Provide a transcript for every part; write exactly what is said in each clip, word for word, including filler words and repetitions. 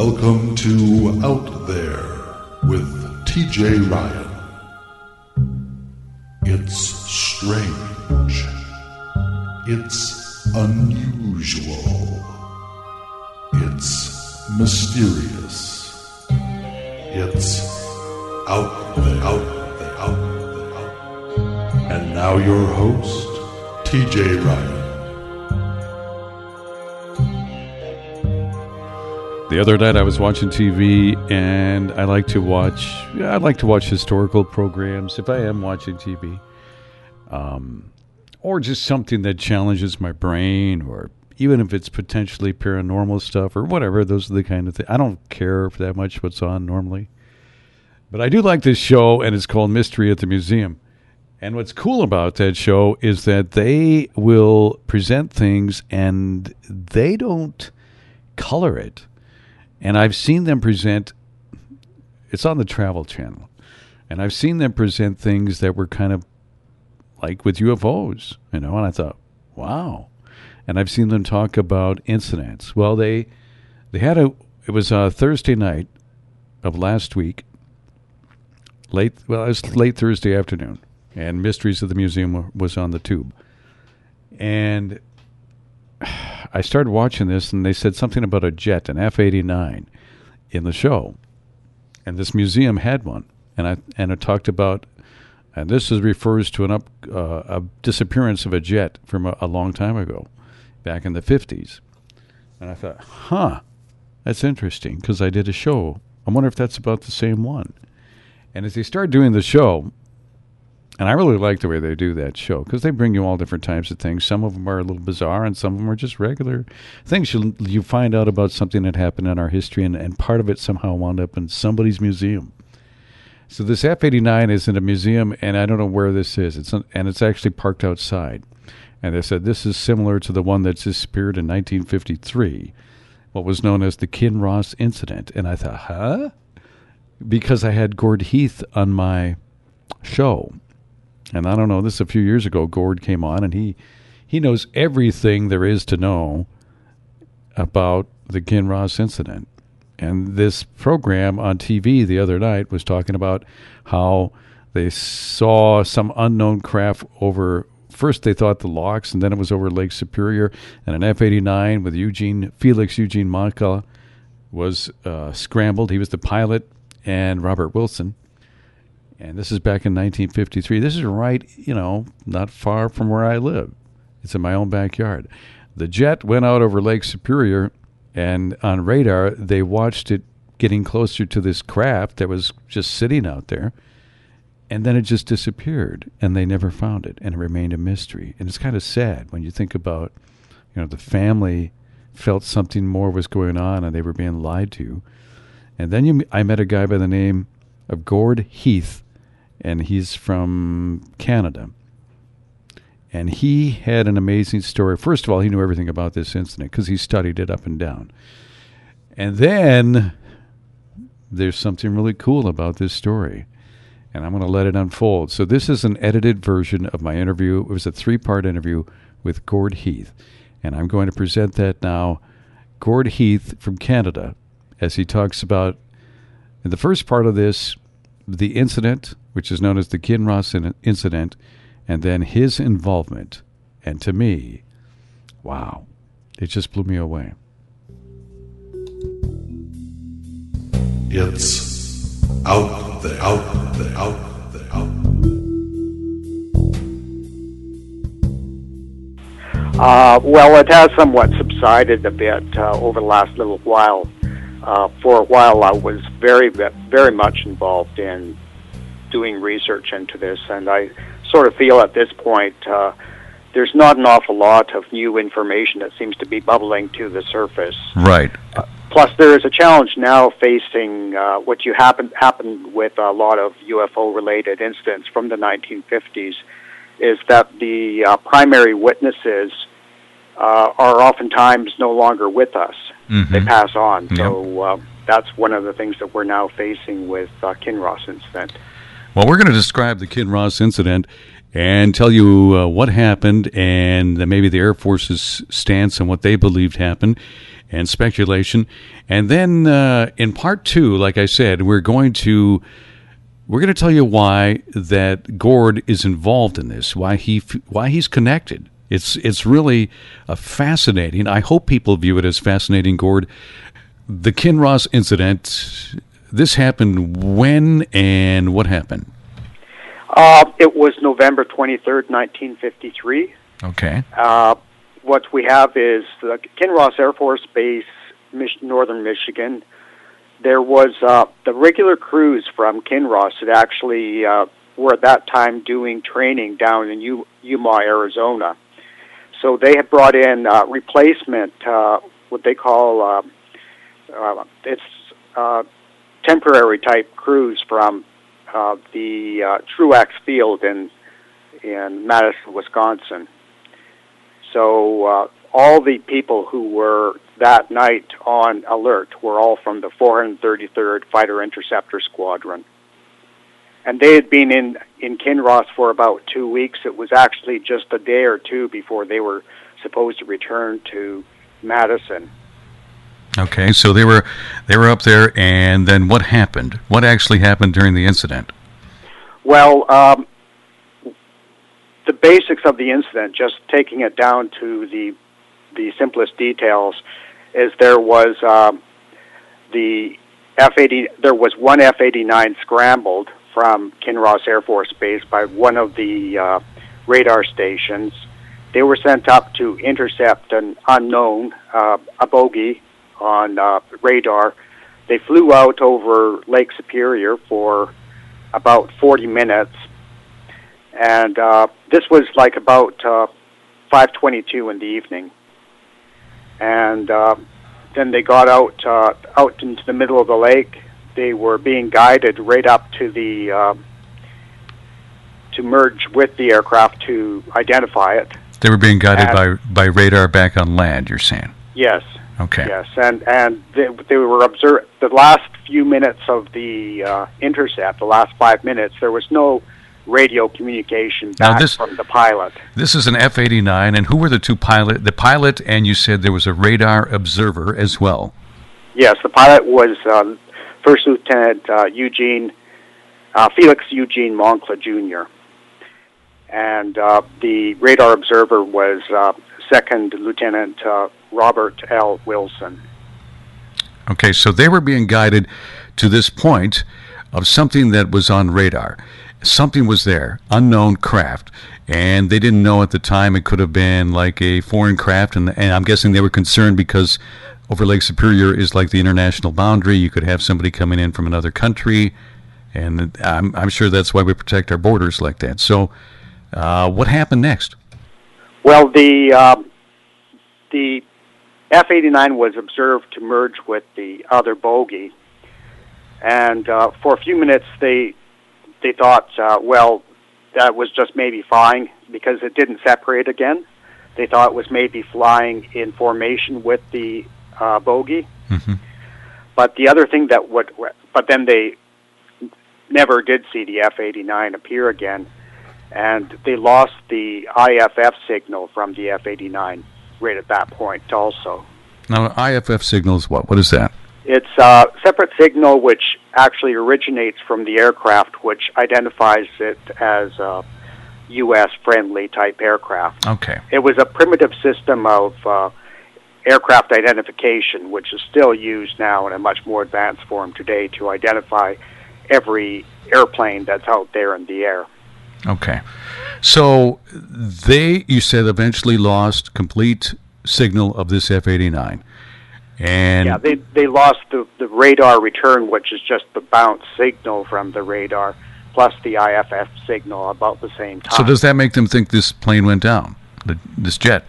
Welcome to Out There with T J Ryan. It's strange. It's unusual. It's mysterious. It's out there, out there, out there, out there. And now your host, T J Ryan. The other night I was watching T V, and I like to watch, yeah, I like to watch historical programs if I am watching T V. Um, or just something that challenges my brain, or even if it's potentially paranormal stuff or whatever. Those are the kind of things. I don't care for that much what's on normally. But I do like this show, and it's called Mystery at the Museum. And what's cool about that show is that they will present things, and they don't color it. And I've seen them present, it's on the Travel Channel, and I've seen them present things that were kind of like with U F Os, you know, and I thought, wow. And I've seen them talk about incidents. Well, they they had a, it was a Thursday night of last week, late, well, it was late Thursday afternoon, and Mysteries of the Museum was on the tube. And I started watching this, and they said something about a jet, an F eighty-nine, in the show. And this museum had one. And I and it talked about, and this is, refers to an up, uh, a disappearance of a jet from a, a long time ago, back in the fifties. And I thought, huh, that's interesting, because I did a show. I wonder if that's about the same one. And as they started doing the show, and I really like the way they do that show, because they bring you all different types of things. Some of them are a little bizarre, and some of them are just regular things. You, you find out about something that happened in our history, and, and part of it somehow wound up in somebody's museum. So this F eighty-nine is in a museum, and I don't know where this is. It's and it's actually parked outside. And they said this is similar to the one that disappeared in nineteen fifty-three, what was known as the Kinross incident. And I thought, huh? Because I had Gord Heath on my show. And I don't know, this is a few years ago, Gord came on, and he, he knows everything there is to know about the Kinross incident. And this program on T V the other night was talking about how they saw some unknown craft over, first they thought the locks, and then it was over Lake Superior, and an F eighty-nine with Eugene, Felix Eugene Manca was uh, scrambled. He was the pilot, and Robert Wilson. And this is back in nineteen fifty-three. This is right, you know, not far from where I live. It's in my own backyard. The jet went out over Lake Superior, and on radar, they watched it getting closer to this craft that was just sitting out there. And then it just disappeared, and they never found it, and it remained a mystery. And it's kind of sad when you think about, you know, the family felt something more was going on, and they were being lied to. And then you, I met a guy by the name of Gord Heath, and he's from Canada. And he had an amazing story. First of all, he knew everything about this incident because he studied it up and down. And then there's something really cool about this story, and I'm going to let it unfold. So this is an edited version of my interview. It was a three-part interview with Gord Heath, and I'm going to present that now. Gord Heath from Canada, as he talks about, in the first part of this, the incident, which is known as the Kinross incident, and then his involvement. And to me, wow, it just blew me away. It's out there, out there, out there, out there. Uh, well, it has somewhat subsided a bit uh, over the last little while. Uh, for a while, I was very, very much involved in doing research into this, and I sort of feel at this point uh, there's not an awful lot of new information that seems to be bubbling to the surface. Right. Uh, plus, there is a challenge now facing uh, what you happen, happened with a lot of U F O-related incidents from the nineteen fifties, is that the uh, primary witnesses uh, are oftentimes no longer with us. Mm-hmm. They pass on. Yep. So uh, that's one of the things that we're now facing with uh, Kinross incident. Well, we're going to describe the Kinross incident, and tell you uh, what happened and maybe the Air Force's stance on what they believed happened and speculation. And then uh, in part two, like I said, we're going to we're going to tell you why that Gord is involved in this, why he why he's connected. It's it's really a fascinating. I hope people view it as fascinating, Gord. The Kinross incident. This happened when and what happened? Uh, it was November twenty-third, nineteen fifty-three. Okay. Uh, what we have is the Kinross Air Force Base, Mich- northern Michigan. There was uh, the regular crews from Kinross that actually uh, were at that time doing training down in U- Yuma, Arizona. So they had brought in uh, replacement, uh, what they call, uh, uh, it's uh, temporary type crews from uh, the uh, Truax Field in in Madison, Wisconsin. So uh, all the people who were that night on alert were all from the four hundred thirty-third Fighter Interceptor Squadron. And they had been in, in Kinross for about two weeks. It was actually just a day or two before they were supposed to return to Madison. Okay, so they were they were up there, and then what happened? What actually happened during the incident? Well, um, the basics of the incident, just taking it down to the the simplest details, is there was um, the F eighty. There was one F eighty-nine scrambled from Kinross Air Force Base by one of the uh, radar stations. They were sent up to intercept an unknown, uh, a bogey on uh, radar. They flew out over Lake Superior for about forty minutes, and uh, this was like about uh, five twenty-two in the evening. And uh, then they got out uh, out into the middle of the lake. They were being guided right up to the uh, to merge with the aircraft to identify it. They were being guided and, by by radar back on land, you're saying? Yes. Okay. Yes, and and they, they were observed the last few minutes of the uh, intercept, the last five minutes. There was no radio communication back this, from the pilot. This is an F eighty-nine, and who were the two pilot? The pilot, and you said there was a radar observer as well. Yes, the pilot was uh, First Lieutenant uh, Eugene uh, Felix Eugene Moncla Junior And uh, the radar observer was uh, Second Lieutenant uh, Robert L. Wilson. Okay, so they were being guided to this point of something that was on radar. Something was there, unknown craft, and they didn't know at the time it could have been like a foreign craft, and, and I'm guessing they were concerned because over Lake Superior is like the international boundary. You could have somebody coming in from another country, and I'm, I'm sure that's why we protect our borders like that. So uh, what happened next? Well, the uh, the F eighty-nine was observed to merge with the other bogey, and uh, for a few minutes they they thought, uh, well, that was just maybe flying because it didn't separate again. They thought it was maybe flying in formation with the uh, bogey. Mm-hmm. But the other thing that would, but then they never did see the F eighty-nine appear again, and they lost the I F F signal from the F eighty-nine right at that point also. Now, I F F signal is what? What is that? It's a separate signal which actually originates from the aircraft, which identifies it as a U S friendly type aircraft. Okay. It was a primitive system of uh, aircraft identification, which is still used now in a much more advanced form today to identify every airplane that's out there in the air. Okay. So they, you said, eventually lost complete signal of this F eighty-nine. And yeah, they they lost the, the radar return, which is just the bounce signal from the radar, plus the I F F signal about the same time. So does that make them think this plane went down, the, this jet?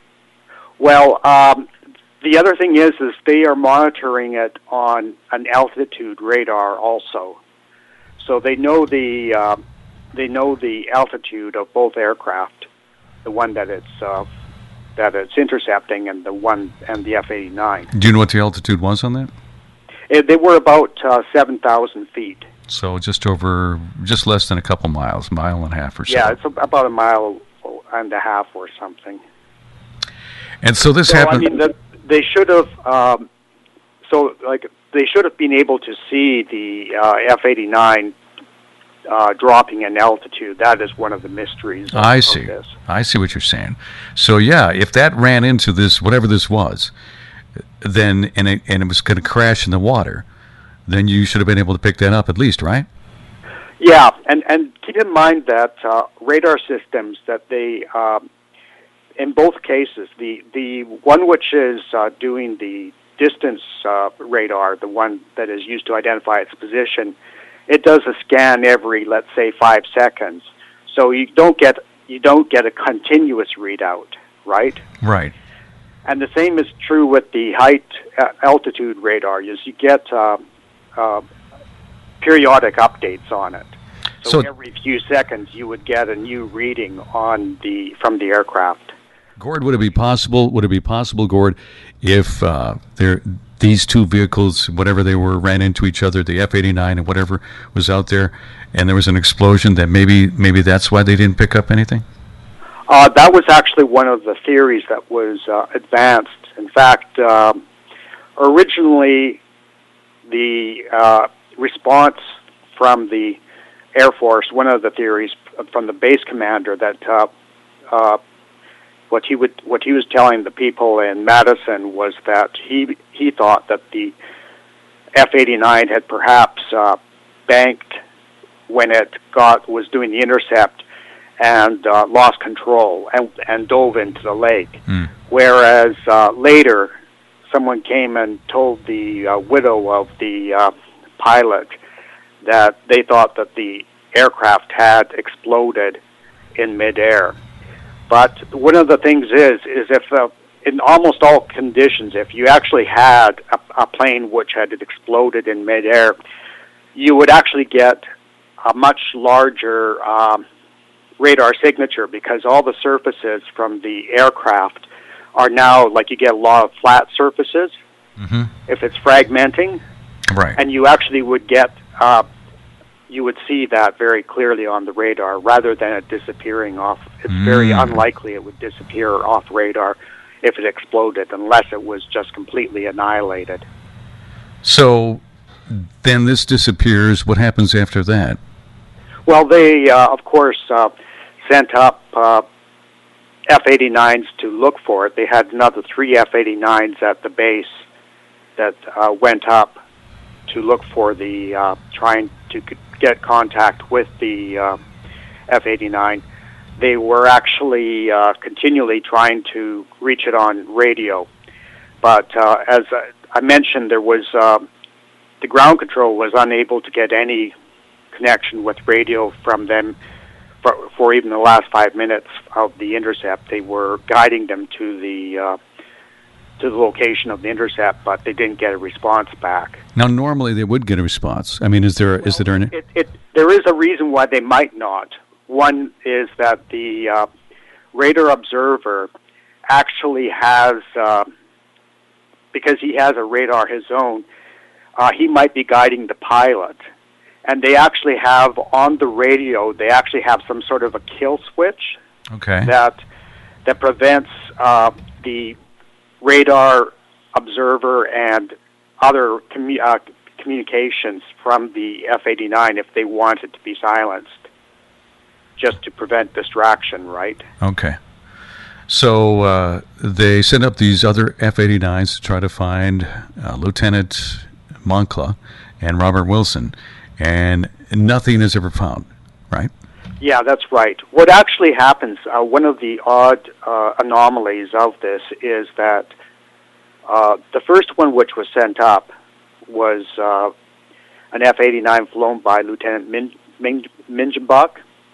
Well, um, the other thing is, is they are monitoring it on an altitude radar also, so they know the uh, they know the altitude of both aircraft, the one that it's uh, that it's intercepting and the one and the F eighty-nine. Do you know what the altitude was on that? It, they were about uh, seven thousand feet. So just over, just less than a couple miles, mile and a half or so. Yeah, it's about a mile and a half or something. And so this so, happened. I mean, the, they should have. Um, so, like, they should have been able to see the uh, F eighty-nine uh, dropping in altitude. That is one of the mysteries. Of, I see. Of this. I see what you're saying. So, yeah, if that ran into this, whatever this was, then and it, and it was going to crash in the water, then you should have been able to pick that up at least, right? Yeah, and and keep in mind that uh, radar systems that they. Um, In both cases, the, the one which is uh, doing the distance uh, radar, the one that is used to identify its position, it does a scan every, let's say, five seconds. So you don't get you don't get a continuous readout, right? Right. And the same is true with the height uh, altitude radar. Is you get uh, uh, periodic updates on it. So, So every few seconds, you would get a new reading on the from the aircraft. Gord, would it be possible? Would it be possible, Gord, if uh, there these two vehicles, whatever they were, ran into each other, the F eighty-nine and whatever was out there, and there was an explosion? That maybe maybe that's why they didn't pick up anything. Uh, that was actually one of the theories that was uh, advanced. In fact, um, originally the uh, response from the Air Force, one of the theories from the base commander that. Uh, uh, What he would, what he was telling the people in Madison was that he he thought that the F eighty-nine had perhaps uh, banked when it got was doing the intercept and uh, lost control and and dove into the lake. Mm. Whereas uh, later, someone came and told the uh, widow of the uh, pilot that they thought that the aircraft had exploded in midair. But one of the things is, is if uh, in almost all conditions, if you actually had a, a plane which had exploded in midair, you would actually get a much larger um, radar signature because all the surfaces from the aircraft are now, like you get a lot of flat surfaces Mm-hmm. if it's fragmenting. Right. And you actually would get... Uh, you would see that very clearly on the radar rather than it disappearing off. It's Mm. very unlikely it would disappear off radar if it exploded unless it was just completely annihilated. So then this disappears. What happens after that? Well, they, uh, of course, uh, sent up uh, F eighty-nines to look for it. They had another three F eighty-nines at the base that uh, went up to look for the, uh, trying to get contact with the uh, F eighty-nine. They were actually uh, continually trying to reach it on radio. But uh, as I mentioned, there was uh, the ground control was unable to get any connection with radio from them for, for even the last five minutes of the intercept. They were guiding them to the uh, to the location of the intercept, but they didn't get a response back. Now, normally they would get a response. I mean, is there Well, is there an it, it, there is a reason why they might not. One is that the uh, radar observer actually has, uh, because he has a radar his own, uh, he might be guiding the pilot. And they actually have on the radio, they actually have some sort of a kill switch okay? that that prevents uh, the radar observer and other commu- uh, communications from the F eighty-nine if they want it to be silenced, just to prevent distraction, right? Okay. So uh, they sent up these other F eighty-nines to try to find uh, Lieutenant Moncla and Robert Wilson, and nothing is ever found, right? Yeah, that's right. What actually happens, uh, one of the odd uh, anomalies of this is that uh, the first one which was sent up was uh, an F eighty-nine flown by Lieutenant Min- Min- Minjenbach,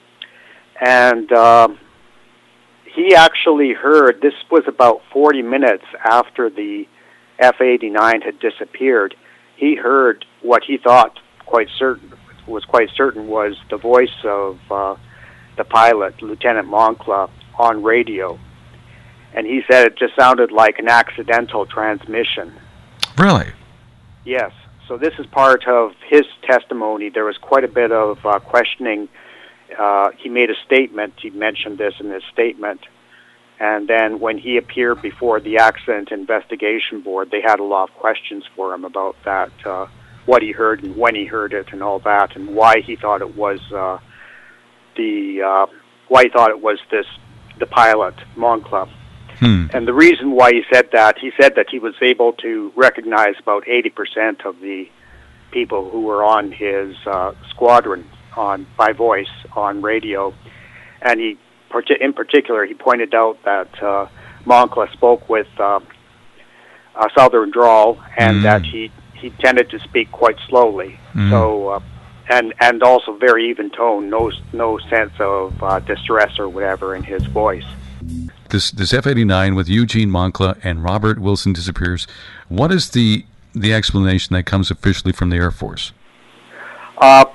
and uh, he actually heard, this was about forty minutes after the F eighty-nine had disappeared, he heard what he thought quite certain was quite certain was the voice of uh, the pilot, Lieutenant Moncla, on radio. And he said it just sounded like an accidental transmission. Really? Yes. So this is part of his testimony. There was quite a bit of uh, questioning. Uh, he made a statement. He mentioned this in his statement. And then when he appeared before the Accident Investigation Board, they had a lot of questions for him about that, uh, what he heard and when he heard it and all that, and why he thought it was uh, the uh, why he thought it was this the pilot, Moncla. Hmm. And the reason why he said that, he said that he was able to recognize about eighty percent of the people who were on his uh, squadron on by voice on radio, and he. In particular, he pointed out that uh, Moncla spoke with uh, a southern drawl, and mm. that he, he tended to speak quite slowly. Mm. So, uh, and and also very even tone, no no sense of uh, distress or whatever in his voice. This this F eighty-nine with Eugene Moncla and Robert Wilson disappears. What is the the explanation that comes officially from the Air Force? Uh,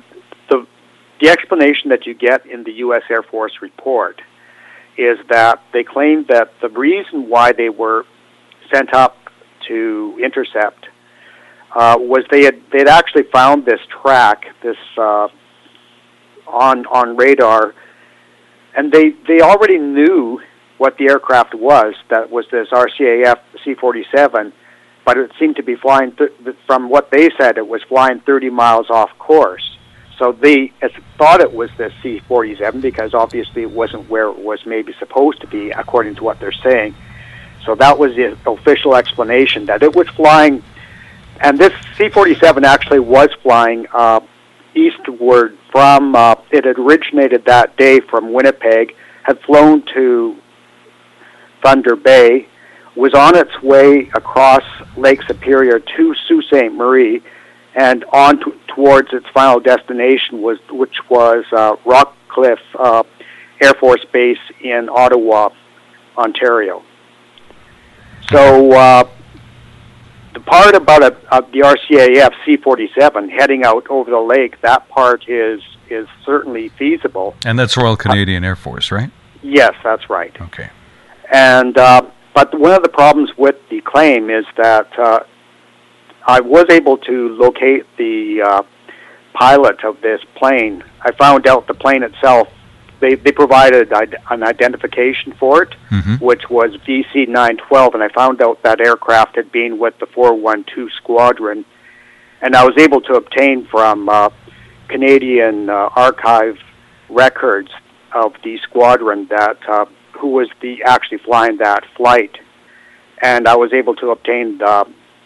The explanation that you get in the U S Air Force report is that they claim that the reason why they were sent up to intercept uh, was they had they'd actually found this track, this uh, on on radar, and they they already knew what the aircraft was. That was this R C A F C forty-seven, but it seemed to be flying. Th- from what they said, it was flying thirty miles off course. So they thought it was the C forty-seven because obviously it wasn't where it was maybe supposed to be, according to what they're saying. So that was the official explanation, that it was flying, and this C forty-seven actually was flying uh, eastward from, uh, it had originated that day from Winnipeg, had flown to Thunder Bay, was on its way across Lake Superior to Sault Ste. Marie, and on t- towards its final destination, was which was uh, Rockcliffe uh, Air Force Base in Ottawa, Ontario. So uh, the part about a, uh, the R C A F C forty-seven heading out over the lake, that part is is certainly feasible. And that's Royal Canadian uh, Air Force, right? Yes, that's right. Okay. And uh, but one of the problems with the claim is that uh, I was able to locate the uh, pilot of this plane. I found out the plane itself, they, they provided an identification for it, mm-hmm. which was V C nine twelve, and I found out that aircraft had been with the four one two Squadron, and I was able to obtain from uh, Canadian uh, Archive records of the squadron that uh, who was the actually flying that flight, and I was able to obtain the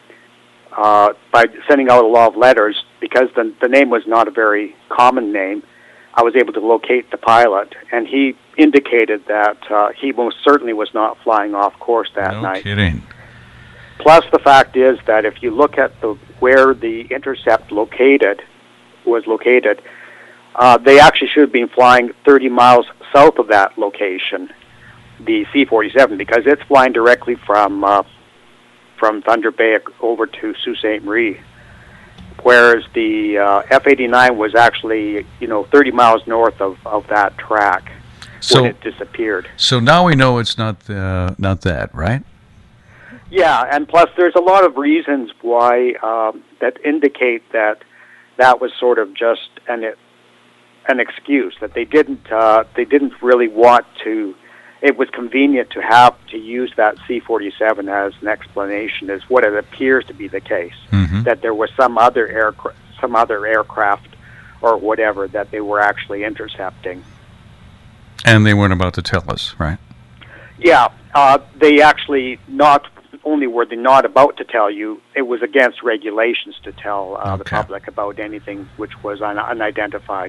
Uh, by sending out a lot of letters, because the, the name was not a very common name, I was able to locate the pilot, and he indicated that uh, he most certainly was not flying off course that no night. Kidding. Plus, the fact is that if you look at the where the intercept located was located, uh, they actually should have been flying thirty miles south of that location, the C forty-seven, because it's flying directly from Uh, from Thunder Bay over to Sault Ste. Marie, whereas the uh, F eighty-nine was actually, you know, thirty miles north of, of that track so, when it disappeared. So now we know it's not uh, not that, right? Yeah, and plus there's a lot of reasons why um, that indicate that that was sort of just an an excuse, that they didn't uh, they didn't really want to. It was convenient to have to use that C forty-seven as an explanation, is what it appears to be the case, mm-hmm. that there was some other aircraft, some other aircraft, or whatever that they were actually intercepting. And they weren't about to tell us, right? Yeah, uh, they actually not only were they not about to tell you, it was against regulations to tell uh, okay. the public about anything which was un- unidentified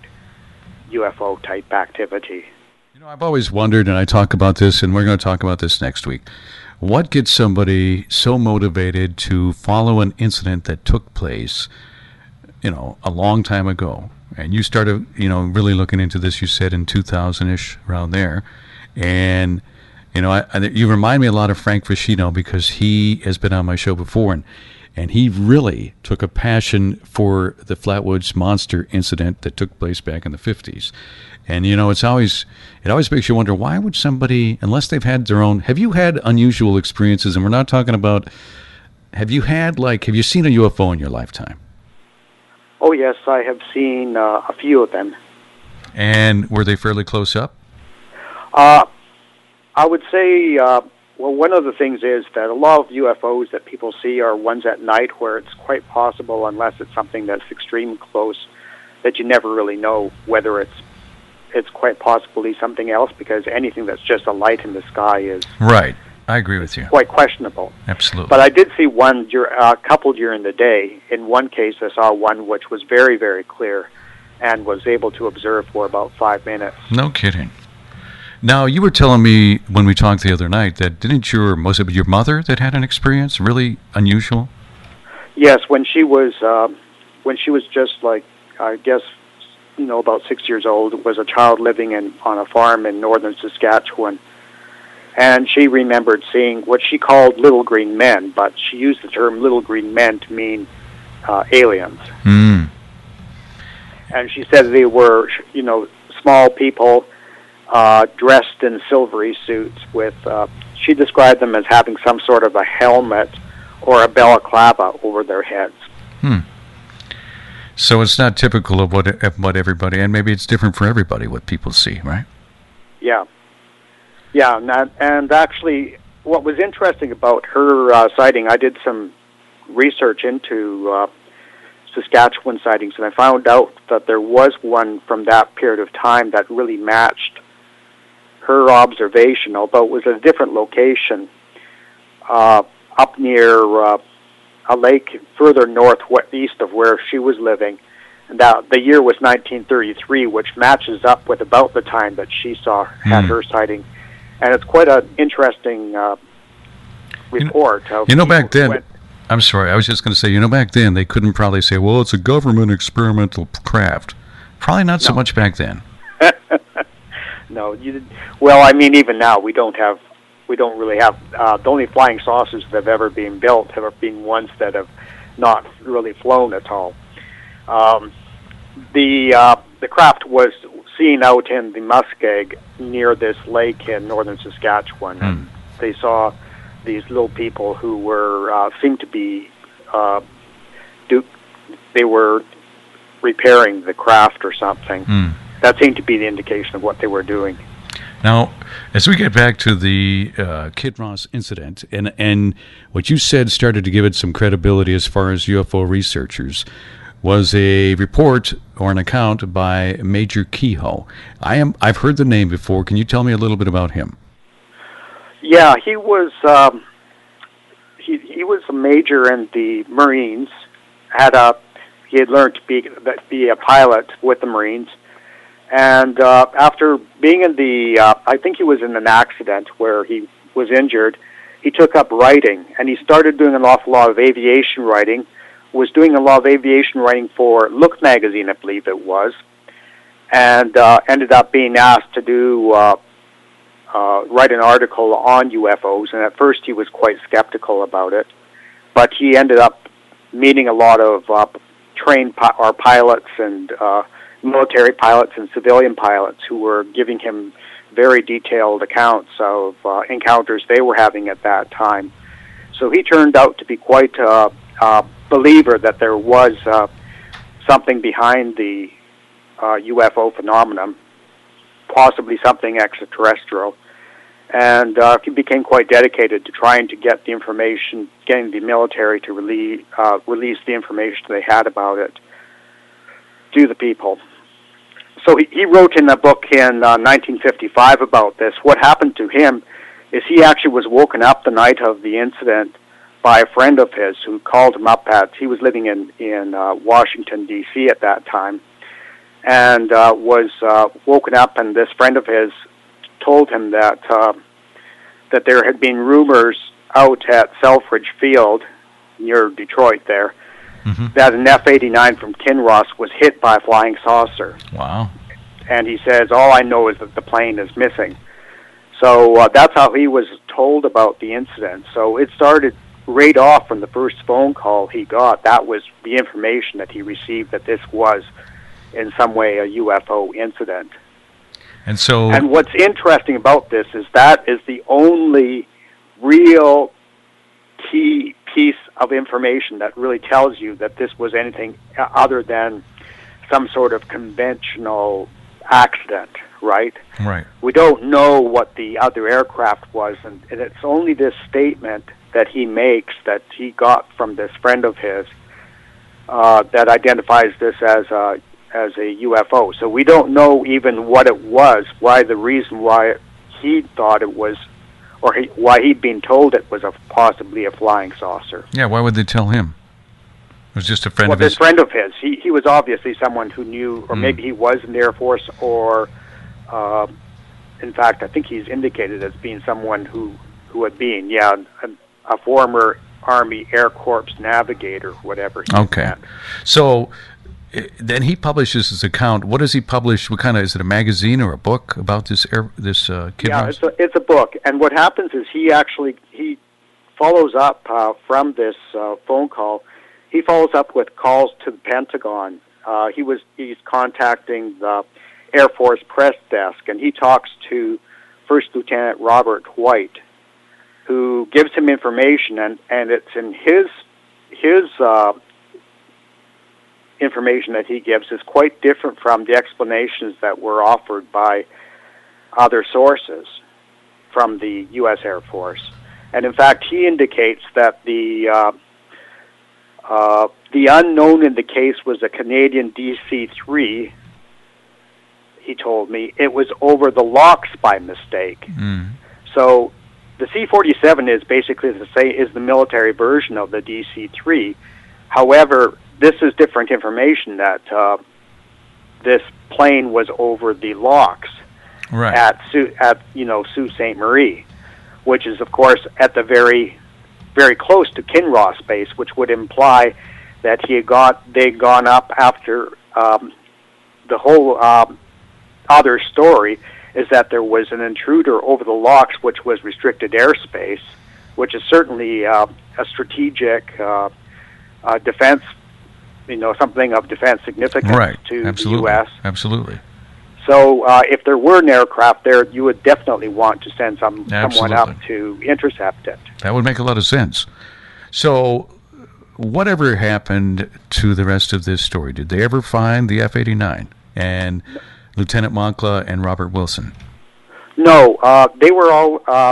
U F O type activity. You know, I've always wondered, and I talk about this, and we're going to talk about this next week. What gets somebody so motivated to follow an incident that took place, you know, a long time ago? And you started, you know, really looking into this, you said, in two thousand-ish, around there. And, you know, I, I, you remind me a lot of Frank Fiscino, because he has been on my show before, and and he really took a passion for the Flatwoods Monster incident that took place back in the fifties. And, you know, it's always, it always makes you wonder, why would somebody, unless they've had their own, have you had unusual experiences? And we're not talking about Have you had, like, have you seen a U F O in your lifetime? Oh, yes, I have seen uh, a few of them. And were they fairly close up? Uh, I would say, uh, well, one of the things is that a lot of U F Os that people see are ones at night where it's quite possible, unless it's something that's extreme close, that you never really know whether it's it's quite possibly something else, because anything that's just a light in the sky is right. I agree with you. Quite questionable. Absolutely. But I did see one, a uh, couple during the day. In one case, I saw one which was very, very clear, and was able to observe for about five minutes. No kidding. Now, you were telling me when we talked the other night that didn't your, was it your mother that had an experience really unusual? Yes, when she was, uh, when she was just like, I guess, you know, about six years old, was a child living in on a farm in northern Saskatchewan. And she remembered seeing what she called little green men, but she used the term little green men to mean uh, aliens. Mm. And she said they were, you know, small people uh, dressed in silvery suits with, uh, she described them as having some sort of a helmet or a balaclava over their heads. Hmm. So it's not typical of what, of what everybody, and maybe it's different for everybody, what people see, right? Yeah. Yeah, and, that, and actually, what was interesting about her uh, sighting, I did some research into uh, Saskatchewan sightings, and I found out that there was one from that period of time that really matched her observation, although it was at a different location, uh, up near uh, a lake further northeast of where she was living. And that, the year was nineteen thirty-three, which matches up with about the time that she saw had mm. her sighting. And it's quite an interesting uh, report. You know, you know back then, went, I'm sorry, I was just going to say, you know, back then they couldn't probably say, well, it's a government experimental craft. Probably not so no. much back then. No, you did, well, I mean, even now we don't have, we don't really have, uh, the only flying saucers that have ever been built have been ones that have not really flown at all. Um, the uh, the craft was seen out in the muskeg near this lake in northern Saskatchewan. Mm. And they saw these little people who were uh, seemed to be uh, do they were repairing the craft or something. Mm. That seemed to be the indication of what they were doing. Now, as we get back to the uh, Kinross incident, and and what you said started to give it some credibility as far as U F O researchers, was a report or an account by Major Kehoe. I am I've heard the name before. Can you tell me a little bit about him? Yeah, he was um, he he was a major in the Marines. Had a he had learned to be be a pilot with the Marines. And uh, after being in the, uh, I think he was in an accident where he was injured, he took up writing, and he started doing an awful lot of aviation writing, was doing a lot of aviation writing for Look magazine, I believe it was, and uh, ended up being asked to do, uh, uh, write an article on U F Os, and at first he was quite skeptical about it, but he ended up meeting a lot of uh, trained pi- or pilots and uh, military pilots and civilian pilots who were giving him very detailed accounts of uh, encounters they were having at that time. So he turned out to be quite a, a believer that there was uh, something behind the uh, U F O phenomenon, possibly something extraterrestrial. And uh, he became quite dedicated to trying to get the information, getting the military to release, uh, release the information they had about it to the people. So he, he wrote in a book in uh, nineteen fifty-five about this. What happened to him is he actually was woken up the night of the incident by a friend of his who called him up at, he was living in, in uh, Washington, D C at that time, and uh, was uh, woken up, and this friend of his told him that uh, that there had been rumors out at Selfridge Field near Detroit there, mm-hmm. that an F eighty-nine from Kinross was hit by a flying saucer. Wow. And he says, all I know is that the plane is missing. So uh, that's how he was told about the incident. So it started right off from the first phone call he got. That was the information that he received, that this was in some way a U F O incident. And so, and what's interesting about this is that is the only real key piece of information that really tells you that this was anything other than some sort of conventional accident, right? Right. We don't know what the other aircraft was, and, and it's only this statement that he makes that he got from this friend of his uh, that identifies this as a as a U F O. So we don't know even what it was, why the reason why he thought it was, or he, why he'd been told it was a possibly a flying saucer. Yeah, why would they tell him? It was just a friend well, of his. Well, this friend of his, he he was obviously someone who knew, or mm. maybe he was in the Air Force, or uh, in fact, I think he's indicated as being someone who, who had been, yeah, a, a former Army Air Corps navigator, whatever. Okay. So then he publishes his account. What does he publish? What kind of, is it a magazine or a book about this air, this uh, Kid Yeah, Ross? it's a, it's a book. And what happens is he actually, he follows up uh, from this uh, phone call. He follows up with calls to the Pentagon. Uh, he was, he's contacting the Air Force press desk, and he talks to First Lieutenant Robert White, who gives him information, and, and it's in his his uh, information that he gives is quite different from the explanations that were offered by other sources from the U S Air Force. And in fact, he indicates that the uh, uh, the unknown in the case was a Canadian D C three. He told me it was over the locks by mistake. Mm. So the C forty-seven is basically the same, is the military version of the D C three. However, this is different information that uh, this plane was over the locks right. at Sault, at you know Sault Ste. Marie, which is of course at the very very close to Kinross base, which would imply that he had got they'd gone up after um, the whole. Um, other story is that there was an intruder over the locks, which was restricted airspace, which is certainly uh, a strategic uh, uh, defense, you know, something of defense significance right. to Absolutely. the U S. Absolutely. So uh, if there were an aircraft there, you would definitely want to send some Absolutely. someone up to intercept it. That would make a lot of sense. So whatever happened to the rest of this story? Did they ever find the F eighty-nine? And Lieutenant Moncla and Robert Wilson? No, uh, they were all. Uh,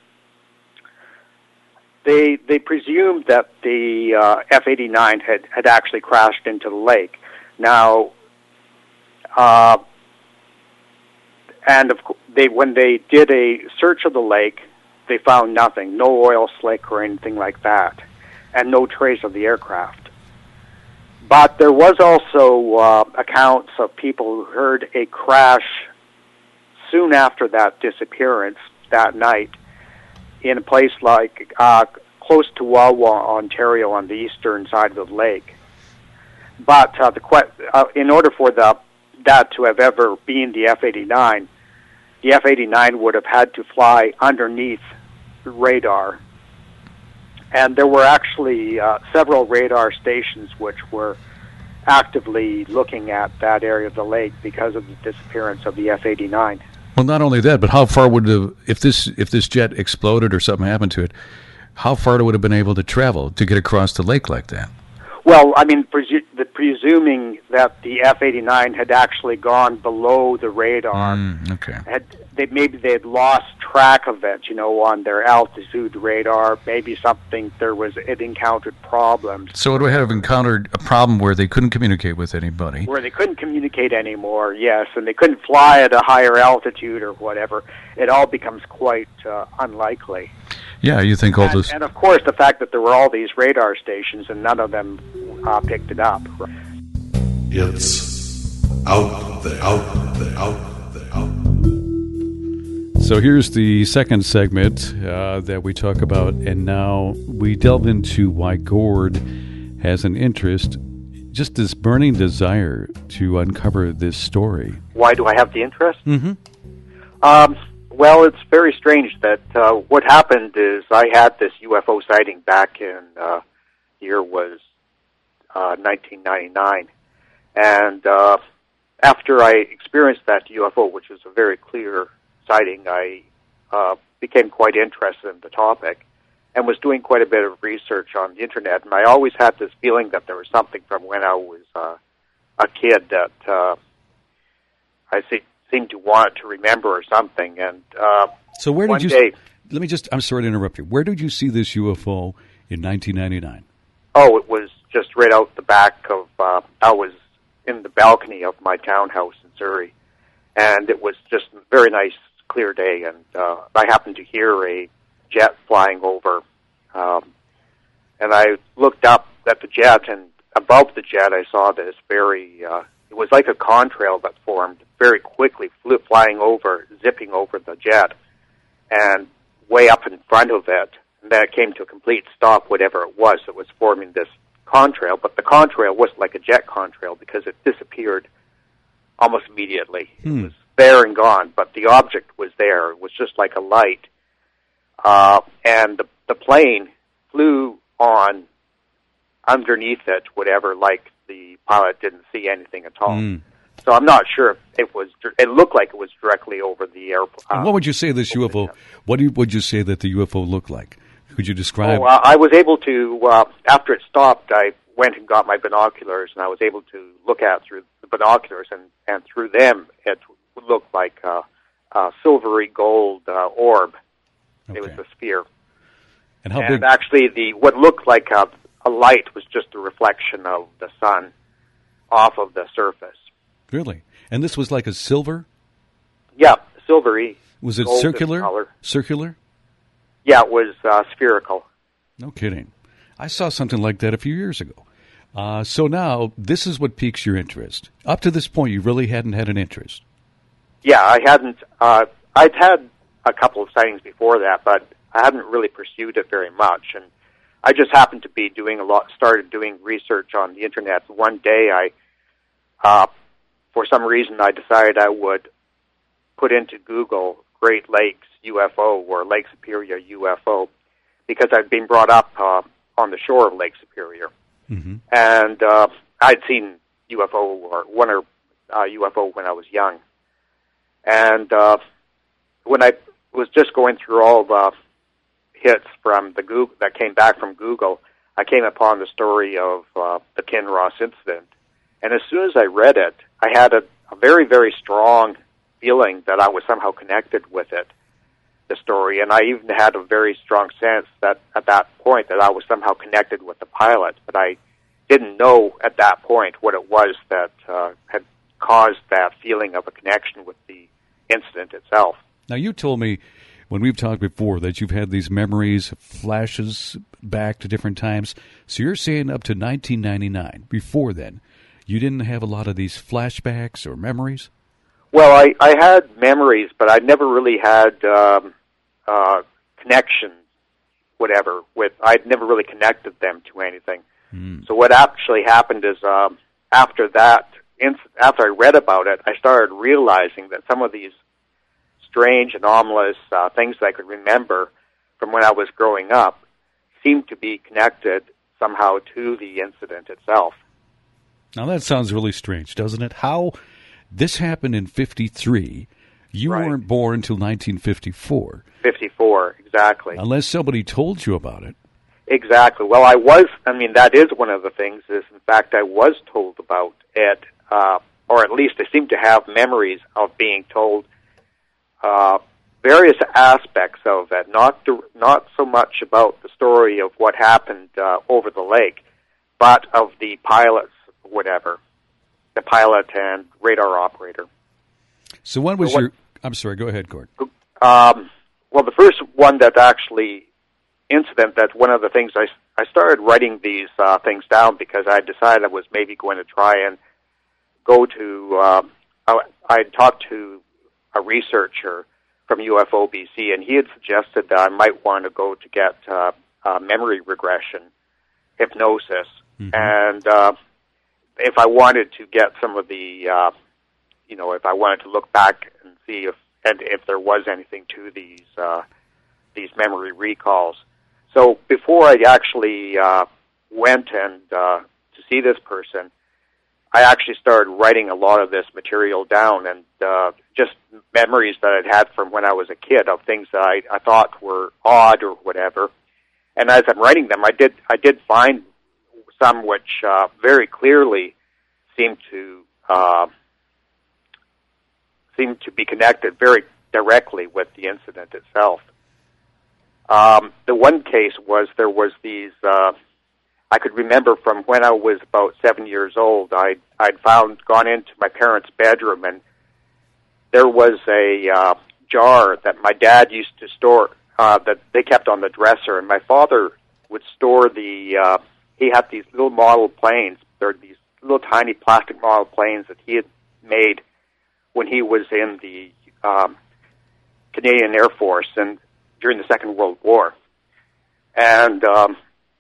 they they presumed that the uh, F eighty-nine had, had actually crashed into the lake. Now, uh, and of co- they when they did a search of the lake, they found nothing, no oil slick or anything like that, and no trace of the aircraft. But there was also uh, accounts of people who heard a crash soon after that disappearance that night in a place like uh, close to Wawa, Ontario, on the eastern side of the lake. But uh, the que- uh, in order for the that to have ever been the F eighty-nine, the F eighty-nine would have had to fly underneath the radar. And there were actually uh, several radar stations which were actively looking at that area of the lake because of the disappearance of the F eighty-nine. Well, not only that, but how far would the, if this if this jet exploded or something happened to it, how far it would have been able to travel to get across the lake like that? Well, I mean, presu- the, presuming that the F eighty-nine had actually gone below the radar, mm, okay. had they maybe they had lost track of it, you know, on their altitude radar. Maybe something there was it encountered problems. So it would have encountered a problem where they couldn't communicate with anybody. Where they couldn't communicate anymore, yes, and they couldn't fly at a higher altitude or whatever. It all becomes quite uh, unlikely. Yeah, you think all and, this... And, of course, the fact that there were all these radar stations and none of them uh, picked it up. It's out there, out there, out there, out there. So here's the second segment uh, that we talk about, and now we delve into why Gord has an interest, just this burning desire to uncover this story. Why do I have the interest? Mm-hmm. Um, well, it's very strange that uh, what happened is I had this U F O sighting back in, uh, year was uh, nineteen ninety-nine. And uh, after I experienced that U F O, which was a very clear sighting, I uh, became quite interested in the topic. and was doing quite a bit of research on the internet. And I always had this feeling that there was something from when I was uh, a kid that uh, I see, seemed to want to remember or something. And uh, so where one did you? Day, let me just. I'm sorry to interrupt you. Where did you see this U F O in nineteen ninety-nine? Oh, it was just right out the back of. Uh, I was in the balcony of my townhouse in Surrey, and it was just a very nice, clear day. And uh, I happened to hear a jet flying over, um, and I looked up at the jet, and above the jet I saw this very, uh, it was like a contrail that formed very quickly, flew, flying over, zipping over the jet, and way up in front of it, and then it came to a complete stop, whatever it was that was forming this contrail, but the contrail wasn't like a jet contrail because it disappeared almost immediately. Hmm. It was there and gone, but the object was there. It was just like a light. Uh, and the, the plane flew on underneath it, whatever, like the pilot didn't see anything at all. Mm. So I'm not sure if it was, it looked like it was directly over the airplane. Uh, what would you say this U F O, what do you, would you say that the U F O looked like? Could you describe? Oh, uh, I was able to, uh, after it stopped, I went and got my binoculars, and I was able to look at it through the binoculars, and, and through them, it looked like a, a silvery gold uh, orb. Okay. It was a sphere. And how and big? actually, the what looked like a, a light was just a reflection of the sun off of the surface. Really? And this was like a silver? Yeah, silvery. Was it golden circular? color. Circular? Yeah, it was uh, spherical. No kidding. I saw something like that a few years ago. Uh, so now, this is what piques your interest. Up to this point, you really hadn't had an interest. Yeah, I hadn't. Uh, I'd had a couple of sightings before that, but I hadn't really pursued it very much. And I just happened to be doing a lot, started doing research on the internet. One day, I, uh, for some reason, I decided I would put into Google Great Lakes U F O or Lake Superior U F O because I'd been brought up uh, on the shore of Lake Superior. Mm-hmm. And uh, I'd seen U F O or one or uh, U F O when I was young. And uh, when I was just going through all the hits from the Google that came back from Google, I came upon the story of uh, the Kinross incident. And as soon as I read it, I had a, a very, very strong feeling that I was somehow connected with it, the story. And I even had a very strong sense that at that point that I was somehow connected with the pilot. But I didn't know at that point what it was that uh, had caused that feeling of a connection with the incident itself. Now, you told me when we've talked before that you've had these memories, flashes back to different times. So you're saying up to nineteen ninety-nine, before then, you didn't have a lot of these flashbacks or memories? Well, I, I had memories, but I never really had um, uh, connection, whatever, with, I'd never really connected them to anything. Mm. So what actually happened is um, after that, after I read about it, I started realizing that some of these strange, anomalous uh, things that I could remember from when I was growing up seemed to be connected somehow to the incident itself. Now that sounds really strange, doesn't it? How this happened in fifty-three, you right. weren't born until nineteen fifty-four. fifty-four, exactly. Unless somebody told you about it. Exactly. Well, I was, I mean, that is one of the things is, in fact, I was told about it, uh, or at least I seem to have memories of being told uh, various aspects of it, not to, not so much about the story of what happened uh, over the lake, but of the pilots, whatever, the pilot and radar operator. So when was so what, your, I'm sorry, go ahead, Gord. Um, well, the first one that actually, incident, that's one of the things I, I started writing these uh, things down because I decided I was maybe going to try and go to, uh, I, I had talked to a researcher from U F O B C, and he had suggested that I might want to go to get uh, uh, memory regression hypnosis. Mm-hmm. And uh, if I wanted to get some of the, uh, you know, if I wanted to look back and see if and if there was anything to these uh, these memory recalls. So before I actually uh, went and uh, to see this person, I actually started writing a lot of this material down and uh, just memories that I'd had from when I was a kid of things that I, I thought were odd or whatever. And as I'm writing them, I did I did find some which uh, very clearly seemed to uh, seem to be connected very directly with the incident itself. Um, the one case was there was these. Uh, I could remember from when I was about seven years old. I I'd found gone into my parents' bedroom, and there was a uh, jar that my dad used to store uh, that they kept on the dresser, and my father would store the. Uh, he had these little model planes. They're these little tiny plastic model planes that he had made when he was in the um, Canadian Air Force and during the Second World War, and. Um,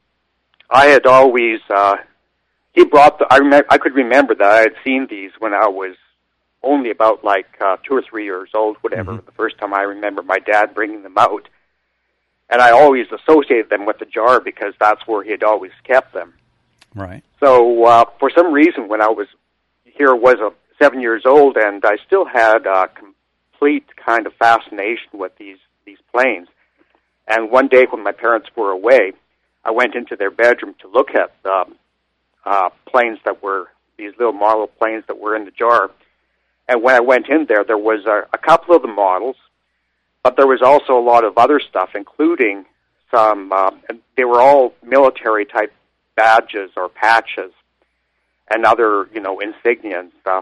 I had always, uh, he brought the, I remember, I could remember that I had seen these when I was only about like uh, two or three years old, whatever, mm-hmm. the first time I remember my dad bringing them out. And I always associated them with the jar because that's where he had always kept them. Right. So uh, for some reason, when I was here, was a seven years old, and I still had a complete kind of fascination with these, these planes. And one day when my parents were away, I went into their bedroom to look at the uh, planes that were, these little model planes that were in the jar. And when I went in there, there was a, a couple of the models, but there was also a lot of other stuff, including some, uh, and they were all military-type badges or patches and other, you know, insignia and stuff.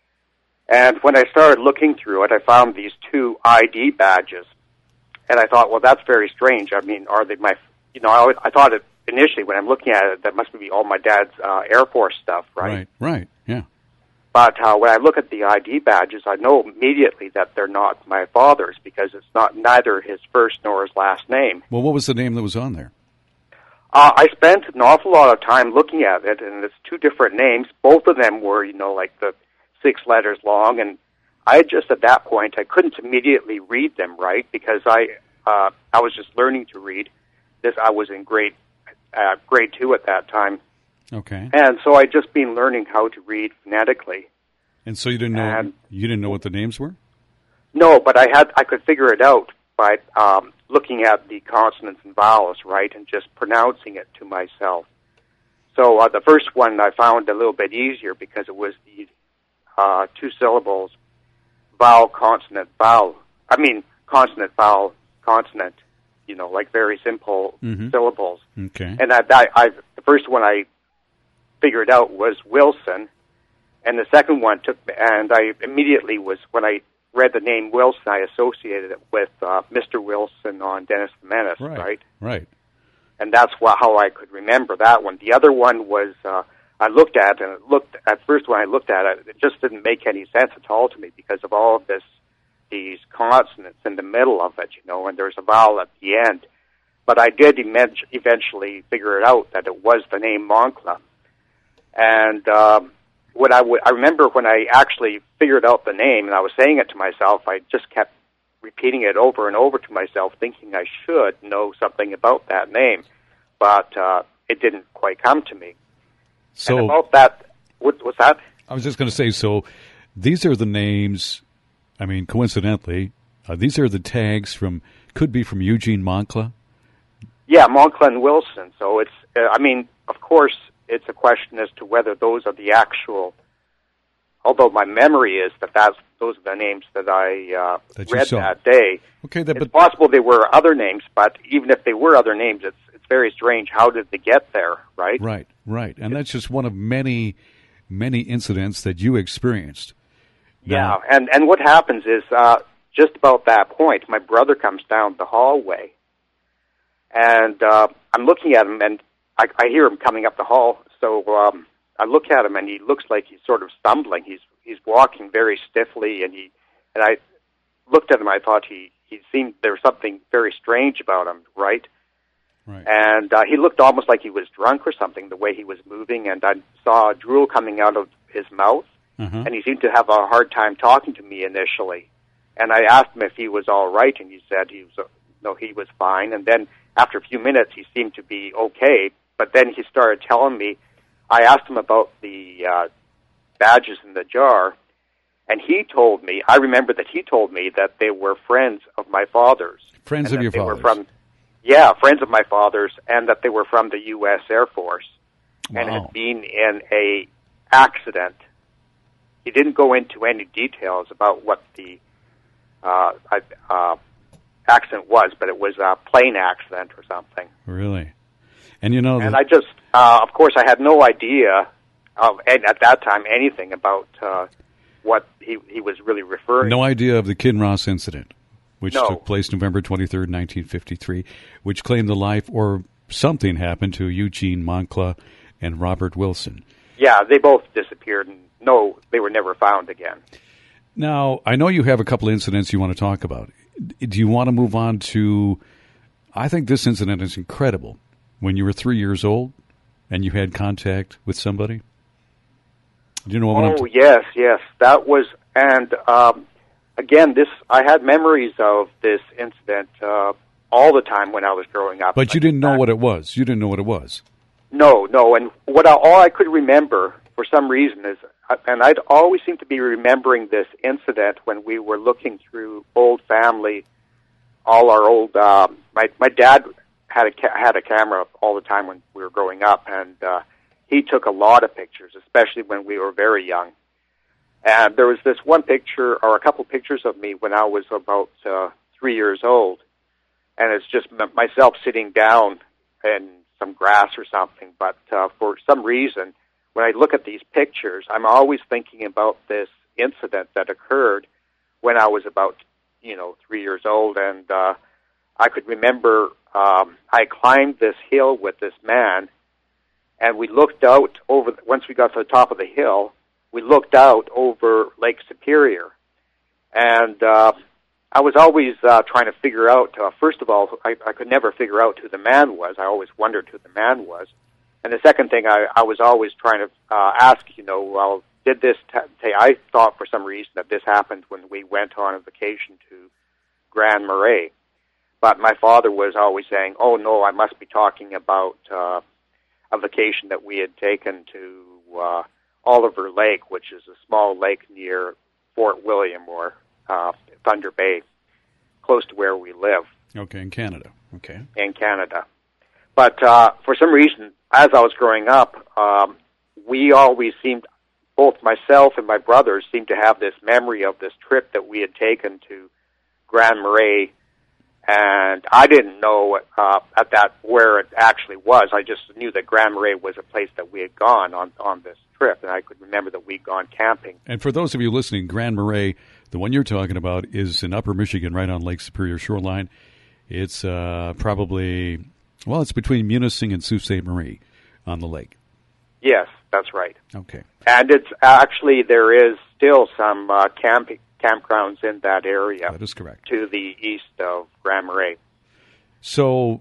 And when I started looking through it, I found these two I D badges. And I thought, well, that's very strange. I mean, are they my... You know, I, always, I thought it initially when I'm looking at it, that must be all my dad's uh, Air Force stuff, right? Right, right, yeah. But uh, when I look at the I D badges, I know immediately that they're not my father's because it's not neither his first nor his last name. Well, what was the name that was on there? Uh, I spent an awful lot of time looking at it, and it's two different names. Both of them were, you know, like the six letters long, and I just at that point I couldn't immediately read them right because I uh, I was just learning to read. This I was in grade uh, grade two at that time. Okay. And so I'd just been learning how to read phonetically. And so you didn't know and, you didn't know what the names were? No, but I had I could figure it out by um, looking at the consonants and vowels, right, and just pronouncing it to myself. So uh, the first one I found a little bit easier because it was the uh, two syllables, vowel, consonant, vowel. I mean, consonant, vowel, consonant. You know, like very simple mm-hmm. syllables. Okay. And I, I, I, the first one I figured out was Wilson, and the second one took, and I immediately was, when I read the name Wilson, I associated it with uh, Mister Wilson on Dennis the Menace, right? Right. Right. And that's wh- how I could remember that one. The other one was, uh, I looked at, and it looked, at first when I looked at it, it just didn't make any sense at all to me because of all of this, these consonants in the middle of it, you know, and there's a vowel at the end. But I did eventually figure it out that it was the name Moncla. And um, what I, w- I remember when I actually figured out the name, and I was saying it to myself, I just kept repeating it over and over to myself, thinking I should know something about that name. But uh, it didn't quite come to me. So and about that, what, what's that? I was just going to say, so these are the names... I mean, coincidentally, uh, these are the tags from, could be from Eugene Moncla? Yeah, Moncla and Wilson. So it's, uh, I mean, of course, it's a question as to whether those are the actual, although my memory is that that's, those are the names that I uh, that read saw. that day. Okay, that, it's but, possible they were other names, but even if they were other names, it's it's very strange. How did they get there, right? Right, right. And that's just one of many, many incidents that you experienced. Yeah, and, and what happens is, uh, just about that point, my brother comes down the hallway, and uh, I'm looking at him, and I, I hear him coming up the hall, so um, I look at him, and he looks like he's sort of stumbling. He's he's walking very stiffly, and he and I looked at him, I thought he, he seemed, there was something very strange about him, right? Right. And uh, he looked almost like he was drunk or something, the way he was moving, and I saw drool coming out of his mouth. Uh-huh. And he seemed to have a hard time talking to me initially. And I asked him if he was all right, and he said he was, uh, no, he was fine. And then after a few minutes, he seemed to be okay. But then he started telling me, I asked him about the uh, badges in the jar, and he told me, I remember that he told me that they were friends of my father's. Friends of your they father's. Were from, Yeah, friends of my father's, and that they were from the U S Air Force, Wow. and had been in a accident. He didn't go into any details about what the uh, uh, accident was, but it was a plane accident or something. Really? And you know, And the, I just, uh, of course, I had no idea of, and at that time, anything about uh, what he he was really referring. no idea of the Kinross incident, which No. took place November twenty-third, nineteen fifty-three, which claimed the life or something happened to Eugene Moncla and Robert Wilson. Yeah, they both disappeared, and no, they were never found again. Now, I know you have a couple incidents you want to talk about. Do you want to move on to, I think this incident is incredible. When you were three years old and you had contact with somebody? Do you know what I'm Oh, talking yes, yes. That was, and um, again, this I had memories of this incident uh, all the time when I was growing up. But you didn't know what it was. You didn't know what it was. No, no, and what I, all I could remember for some reason is, and I'd always seem to be remembering this incident when we were looking through old family, all our old. Uh, my my dad had a ca- had a camera all the time when we were growing up, and uh, he took a lot of pictures, especially when we were very young. And there was this one picture, or a couple pictures of me when I was about uh, three years old, and it's just m- myself sitting down in some grass or something. But uh, for some reason, when I look at these pictures, I'm always thinking about this incident that occurred when I was about, you know, three years old, and uh, I could remember um, I climbed this hill with this man, and we looked out over. The, once we got to the top of the hill, we looked out over Lake Superior, and uh, I was always uh, trying to figure out. Uh, first of all, I, I could never figure out who the man was. I always wondered who the man was. And the second thing, I, I was always trying to uh, ask, you know, well, did this, t- t- I thought for some reason that this happened when we went on a vacation to Grand Marais. But my father was always saying, oh, no, I must be talking about uh, a vacation that we had taken to uh, Oliver Lake, which is a small lake near Fort William or uh, Thunder Bay, close to where we live. Okay, in Canada. Okay. In Canada. But uh, for some reason, as I was growing up, um, we always seemed, both myself and my brothers seemed to have this memory of this trip that we had taken to Grand Marais, and I didn't know uh, at that where it actually was. I just knew that Grand Marais was a place that we had gone on, on this trip, and I could remember that we'd gone camping. And for those of you listening, Grand Marais, the one you're talking about, is in Upper Michigan, right on Lake Superior shoreline. It's uh, probably... Well, it's between Munising and Sault Ste. Marie on the lake. Yes, that's right. Okay. And it's actually, there is still some uh, camp, campgrounds in that area. That is correct. To the east of Grand Marais. So,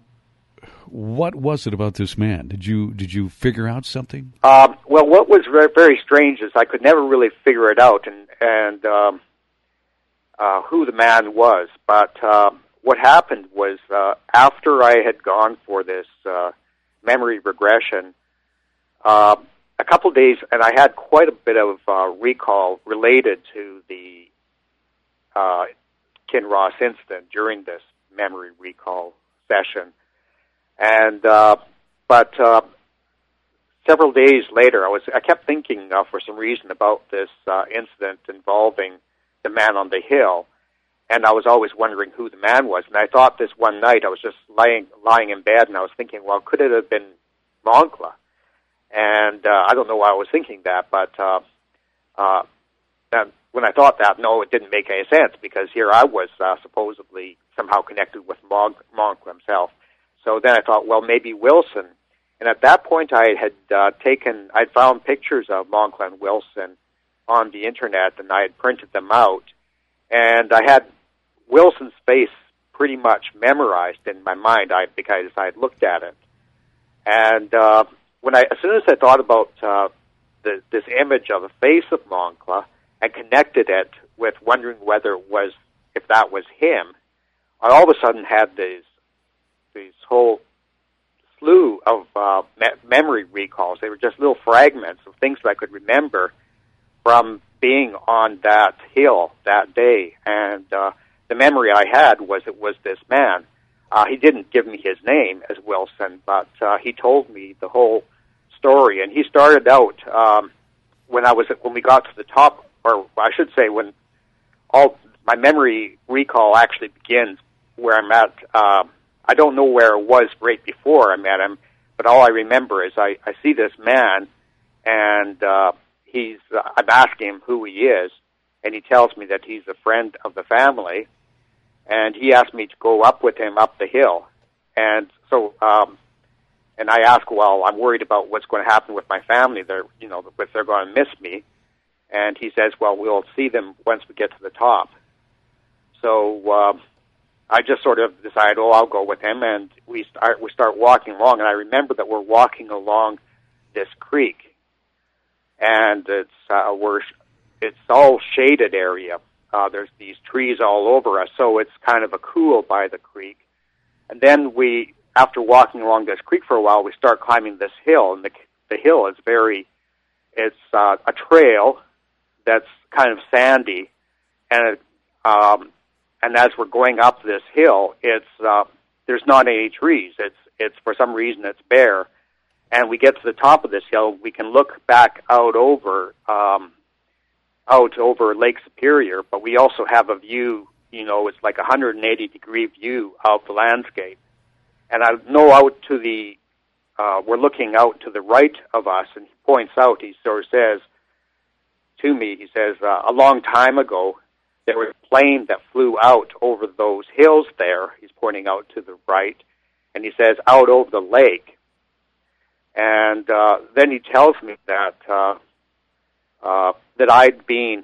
what was it about this man? Did you did you figure out something? Um, well, what was very, very strange is I could never really figure it out and, and um, uh, who the man was. But... Um, What happened was uh, after I had gone for this uh, memory regression, uh, a couple days, and I had quite a bit of uh, recall related to the uh, Kinross incident during this memory recall session. And uh, but uh, several days later, I was I kept thinking uh, for some reason about this uh, incident involving the man on the hill. And I was always wondering who the man was. And I thought this one night, I was just lying lying in bed, and I was thinking, well, could it have been Moncla? And uh, I don't know why I was thinking that, but uh, uh, that, when I thought that, no, it didn't make any sense, because here I was uh, supposedly somehow connected with Mon- Moncla himself. So then I thought, well, maybe Wilson. And at that point, I had uh, taken, I'd found pictures of Moncla and Wilson on the Internet, and I had printed them out. And I had Wilson's face pretty much memorized in my mind I, because I had looked at it. And uh, when I, as soon as I thought about uh, the, this image of the face of Moncla and connected it with wondering whether it was, if that was him, I all of a sudden had these, these whole slew of uh, me- memory recalls. They were just little fragments of things that I could remember from being on that hill that day. And uh, the memory I had was it was this man. Uh, he didn't give me his name as Wilson, but uh, he told me the whole story. And he started out um, when I was when we got to the top, or I should say, when all my memory recall actually begins where I'm at. Uh, I don't know where it was right before I met him, but all I remember is I, I see this man, and uh, he's. Uh, I'm asking him who he is, and he tells me that he's a friend of the family. And he asked me to go up with him up the hill. And so, um, and I asked, well, I'm worried about what's going to happen with my family. They're, you know, if they're going to miss me. And he says, well, we'll see them once we get to the top. So, um, I just sort of decided, oh, I'll go with him. And we start, we start walking along. And I remember that we're walking along this creek. And it's, uh, we're, it's all shaded area. Uh, there's these trees all over us, so it's kind of a cool by the creek. And then we, after walking along this creek for a while, we start climbing this hill, and the the hill is very, it's uh, a trail that's kind of sandy, and it, um, and as we're going up this hill, it's uh, there's not any trees. It's it's for some reason it's bare, and we get to the top of this hill, we can look back out over. Um, out over Lake Superior, but we also have a view, you know, it's like a one hundred eighty degree view of the landscape. And I know out to the, uh, we're looking out to the right of us, and he points out, he sort of says to me, he says, uh, a long time ago, there was a plane that flew out over those hills there, he's pointing out to the right, and he says, out over the lake. And uh, then he tells me that, uh, uh, that I'd been,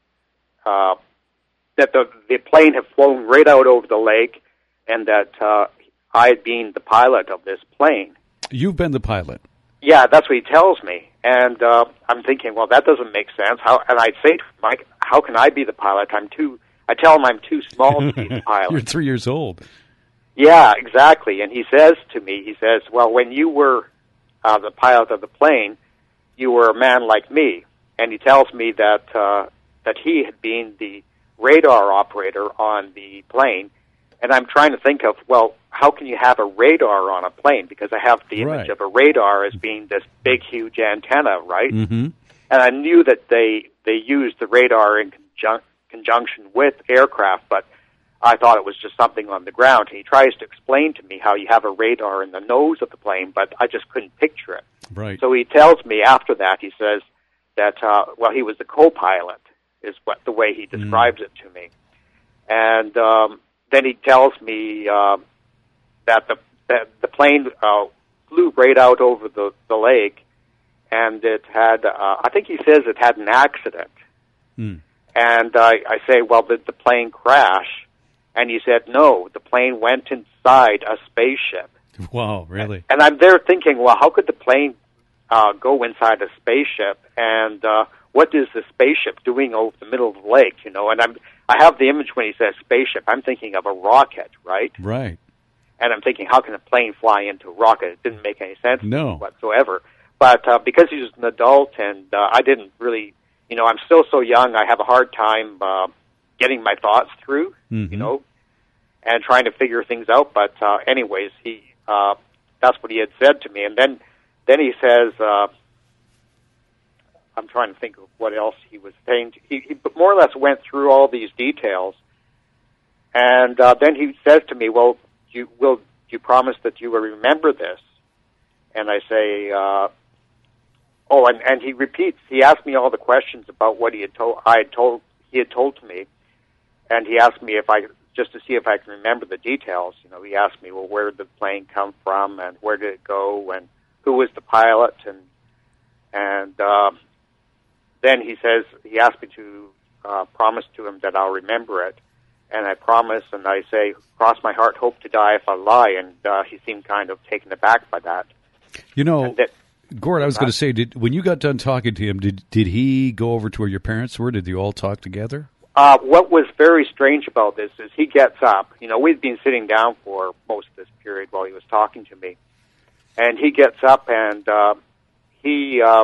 uh, that the, the plane had flown right out over the lake, and that uh, I had been the pilot of this plane. You've been the pilot? Yeah, that's what he tells me. And uh, I'm thinking, well, that doesn't make sense. How? And I'd say to Mike, how can I be the pilot? I'm too, I tell him I'm too small to be the pilot. You're three years old. Yeah, exactly. And he says to me, he says, well, when you were uh, the pilot of the plane, you were a man like me. And he tells me that uh, that he had been the radar operator on the plane, and I'm trying to think of, well, how can you have a radar on a plane? Because I have the image right. of a radar as being this big, huge antenna, right? Mm-hmm. And I knew that they they used the radar in conjun- conjunction with aircraft, but I thought it was just something on the ground. And he tries to explain to me how you have a radar in the nose of the plane, but I just couldn't picture it. Right. So he tells me after that, he says, that, uh, well, he was the co-pilot, is what the way he describes mm. it to me. And um, then he tells me uh, that the that the plane uh, flew right out over the, the lake, and it had, uh, I think he says it had an accident. Mm. And uh, I say, well, did the plane crash? And he said, no, the plane went inside a spaceship. Wow, really? And, and I'm there thinking, well, how could the plane Uh, go inside a spaceship, and uh, what is the spaceship doing over the middle of the lake? You know, and I'm I have the image when he says spaceship. I'm thinking of a rocket, right? Right. And I'm thinking, how can a plane fly into a rocket? It didn't make any sense no. whatsoever. But uh, because he was an adult, and uh, I didn't really, you know, I'm still so young. I have a hard time uh, getting my thoughts through, mm-hmm. you know, and trying to figure things out. But uh, anyways, he uh, that's what he had said to me, and then. Then he says, uh, I'm trying to think of what else he was saying. He, he more or less went through all these details. And uh, then he says to me, well, you will you promise that you will remember this? And I say, uh, oh, and, and he repeats, he asked me all the questions about what he had told, I had told, he had told to me. And he asked me if I, just to see if I can remember the details. You know, he asked me, well, where did the plane come from, and where did it go, and who was the pilot, and and uh, then he says, he asked me to uh, promise to him that I'll remember it, and I promise, and I say, cross my heart, hope to die if I lie, and uh, he seemed kind of taken aback by that. You know, that, Gord, I was going to say, did when you got done talking to him, did did he go over to where your parents were? Did you all talk together? Uh, what was very strange about this is he gets up. You know, we'd been sitting down for most of this period while he was talking to me. And he gets up and uh, he uh,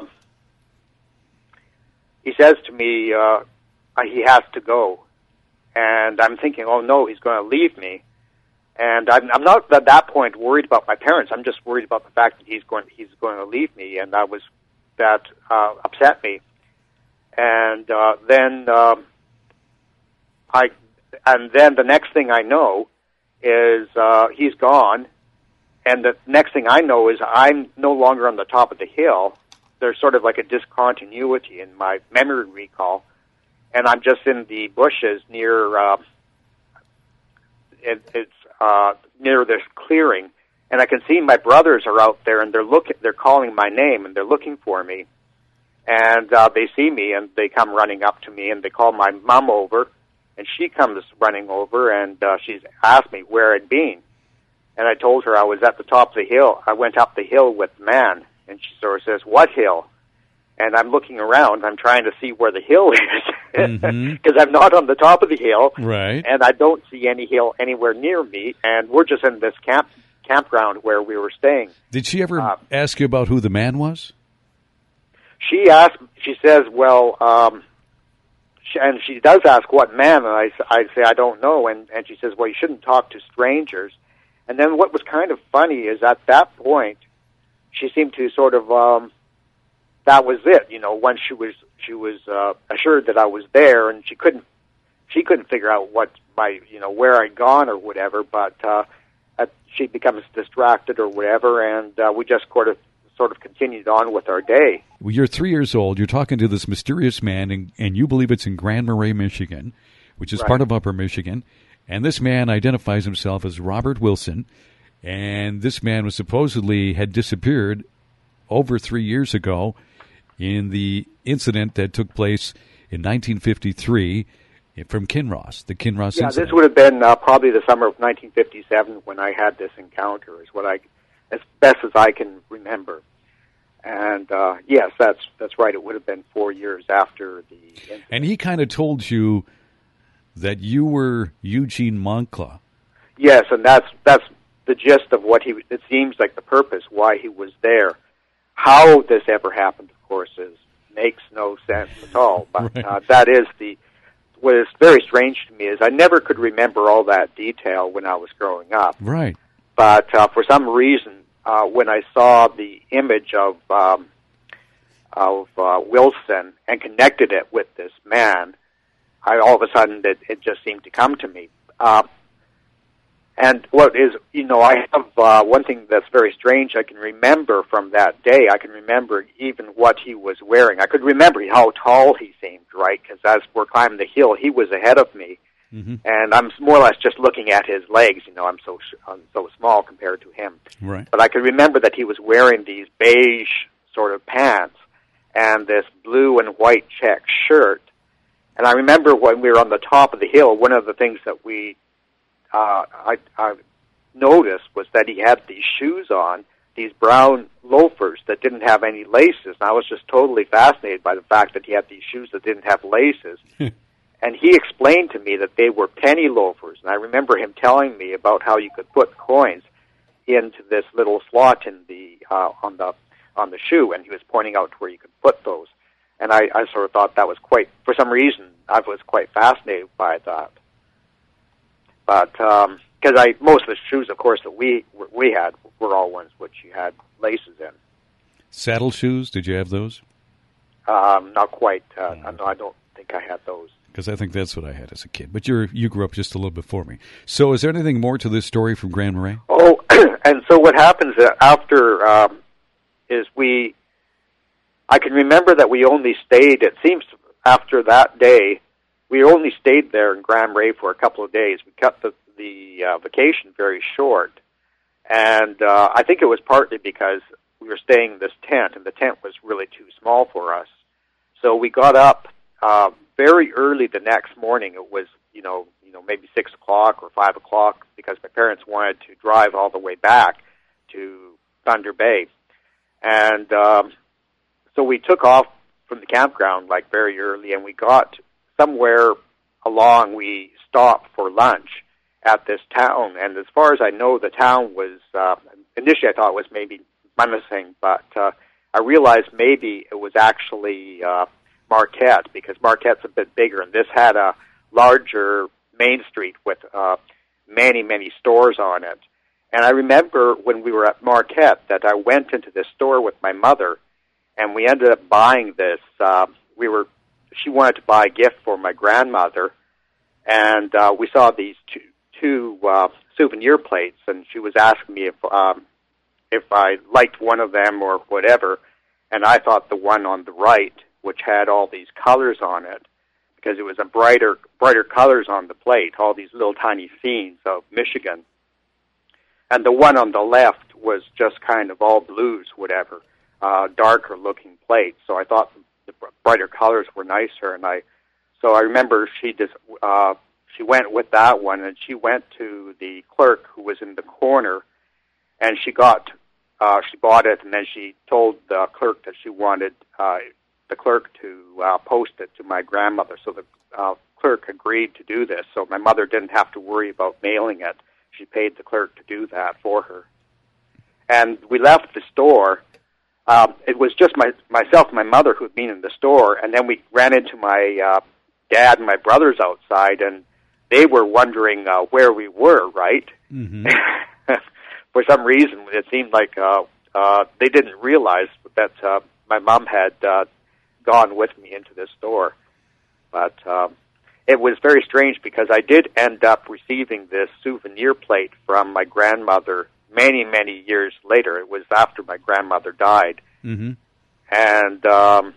he says to me uh, he has to go. And I'm thinking, oh, no, he's going to leave me. And I'm, I'm not at that point worried about my parents. I'm just worried about the fact that he's going he's going to leave me, and that was that uh, upset me. And uh, then um, I and then the next thing I know is uh, he's gone, and the next thing I know is I'm no longer on the top of the hill. There's sort of like a discontinuity in my memory recall, and I'm just in the bushes near. Uh, it, it's Uh, near this clearing, and I can see my brothers are out there, and they're looking, they're calling my name, and they're looking for me, and uh, they see me, and they come running up to me, and they call my mom over, and she comes running over, and uh, she's asked me where I'd been, and I told her I was at the top of the hill. I went up the hill with man, and she sort of says, "What hill?" And I'm looking around. I'm trying to see where the hill is because mm-hmm. I'm not on the top of the hill, right? And I don't see any hill anywhere near me. And we're just in this camp campground where we were staying. Did she ever uh, ask you about who the man was? She asked. She says, "Well," um, she, and she does ask what man, and I, I say I don't know. And and she says, "Well, you shouldn't talk to strangers." And then what was kind of funny is at that point, she seemed to sort of. Um, That was it, you know. Once she was she was uh, assured that I was there, and she couldn't she couldn't figure out what my you know where I'd gone or whatever. But uh, she becomes distracted or whatever, and uh, we just sort of sort of continued on with our day. Well, you're three years old. You're talking to this mysterious man, and, and you believe it's in Grand Marais, Michigan, which is right. part of Upper Michigan. And this man identifies himself as Robert Wilson, and this man was supposedly had disappeared over three years ago. In the incident that took place in nineteen fifty-three from Kinross, the Kinross yeah, incident. Yeah, this would have been uh, probably the summer of nineteen fifty-seven when I had this encounter, is what I, as best as I can remember. And uh, yes, that's that's right. It would have been four years after the incident. And he kind of told you that you were Eugene Moncla. Yes, and that's that's the gist of what he. It seems like the purpose why he was there. How this ever happened, of course, is makes no sense at all. But right. uh, that is the what is very strange to me is I never could remember all that detail when I was growing up. Right. But uh, for some reason, uh, when I saw the image of um, of uh, Wilson and connected it with this man, I all of a sudden it, it just seemed to come to me. Uh, And what is, you know, I have uh, one thing that's very strange. I can remember from that day, I can remember even what he was wearing. I could remember how tall he seemed, right? Because as we're climbing the hill, he was ahead of me. Mm-hmm. And I'm more or less just looking at his legs. You know, I'm so I'm so small compared to him. Right. But I can remember that he was wearing these beige sort of pants and this blue and white check shirt. And I remember when we were on the top of the hill, one of the things that we Uh, I, I noticed was that he had these shoes on, these brown loafers that didn't have any laces. And I was just totally fascinated by the fact that he had these shoes that didn't have laces. And he explained to me that they were penny loafers. And I remember him telling me about how you could put coins into this little slot in the uh, on the on the shoe, and he was pointing out where you could put those. And I, I sort of thought that was quite, for some reason, I was quite fascinated by that. But because um, I most of the shoes, of course, that we we had were all ones which you had laces in. Saddle shoes? Did you have those? Um, not quite. Uh, oh. No, I don't think I had those. Because I think that's what I had as a kid. But you you grew up just a little before me. So, is there anything more to this story from Grand Marais? Oh, and so what happens after um, is we. I can remember that we only stayed. It seems after that day. We only stayed there in Grand Marais for a couple of days. We cut the, the uh, vacation very short. And uh, I think it was partly because we were staying in this tent, and the tent was really too small for us. So we got up uh, very early the next morning. It was, you know, you know, maybe six o'clock or five o'clock because my parents wanted to drive all the way back to Thunder Bay. And um, so we took off from the campground like very early, and we got somewhere along, we stopped for lunch at this town, and as far as I know, the town was, uh, initially I thought it was maybe Munising, but uh, I realized maybe it was actually uh, Marquette, because Marquette's a bit bigger, and this had a larger main street with uh, many, many stores on it. And I remember when we were at Marquette that I went into this store with my mother, and we ended up buying this. Uh, we were, she wanted to buy a gift for my grandmother, and uh, we saw these two, two uh, souvenir plates, and she was asking me if um, if I liked one of them or whatever, and I thought the one on the right, which had all these colors on it, because it was a brighter brighter colors on the plate, all these little tiny scenes of Michigan. And the one on the left was just kind of all blues, whatever, uh, darker looking plate. So I thought the brighter colors were nicer, and I, so I remember she just, uh, she went with that one, and she went to the clerk who was in the corner, and she got, uh, she bought it, and then she told the clerk that she wanted, uh, the clerk to, uh, post it to my grandmother. So the, uh, clerk agreed to do this, so my mother didn't have to worry about mailing it. She paid the clerk to do that for her. And we left the store. Um, it was just my, myself and my mother who had been in the store, and then we ran into my uh, dad and my brothers outside, and they were wondering uh, where we were, right? Mm-hmm. For some reason, it seemed like uh, uh, they didn't realize that uh, my mom had uh, gone with me into the store. But um, it was very strange because I did end up receiving this souvenir plate from my grandmother many, many years later. It was after my grandmother died. Mm-hmm. And um,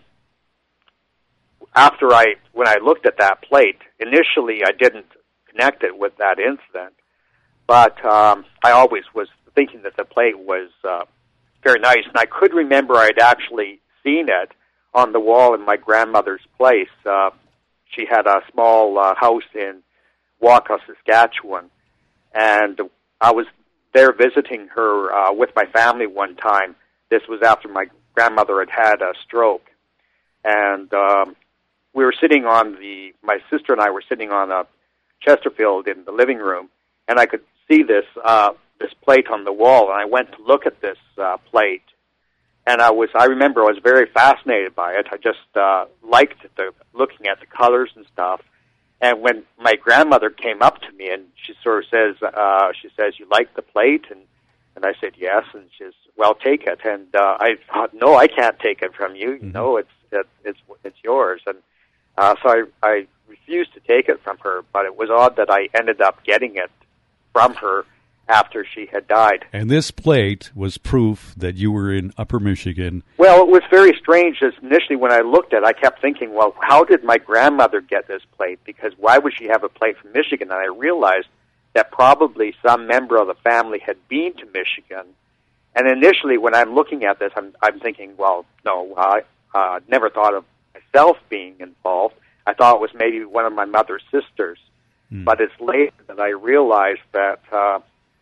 after I, when I looked at that plate, initially I didn't connect it with that incident, but um, I always was thinking that the plate was uh, very nice. And I could remember I'd actually seen it on the wall in my grandmother's place. Uh, She had a small uh, house in Waukau, Saskatchewan, and I was there visiting her uh, with my family one time. This was after my grandmother had had a stroke, and um, we were sitting on the, my sister and I were sitting on a Chesterfield in the living room, and I could see this uh, this plate on the wall, and I went to look at this uh, plate. And I was, I remember I was very fascinated by it. I just uh, liked the, looking at the colors and stuff. And when my grandmother came up to me and she sort of says, uh, she says, "You like the plate?" And, and I said, "Yes." And she says, "Well, take it." And uh, I thought, "No, I can't take it from you. Mm-hmm. You know, it's, it, it's, it's yours." And uh, so I, I refused to take it from her, but it was odd that I ended up getting it from her after she had died. And this plate was proof that you were in Upper Michigan. Well, it was very strange. As initially when I looked at it, I kept thinking, well, how did my grandmother get this plate? Because why would she have a plate from Michigan? And I realized that probably some member of the family had been to Michigan. And initially when I'm looking at this, I'm, I'm thinking, well, no, I uh, never thought of myself being involved. I thought it was maybe one of my mother's sisters. Hmm. But it's later that I realized that uh,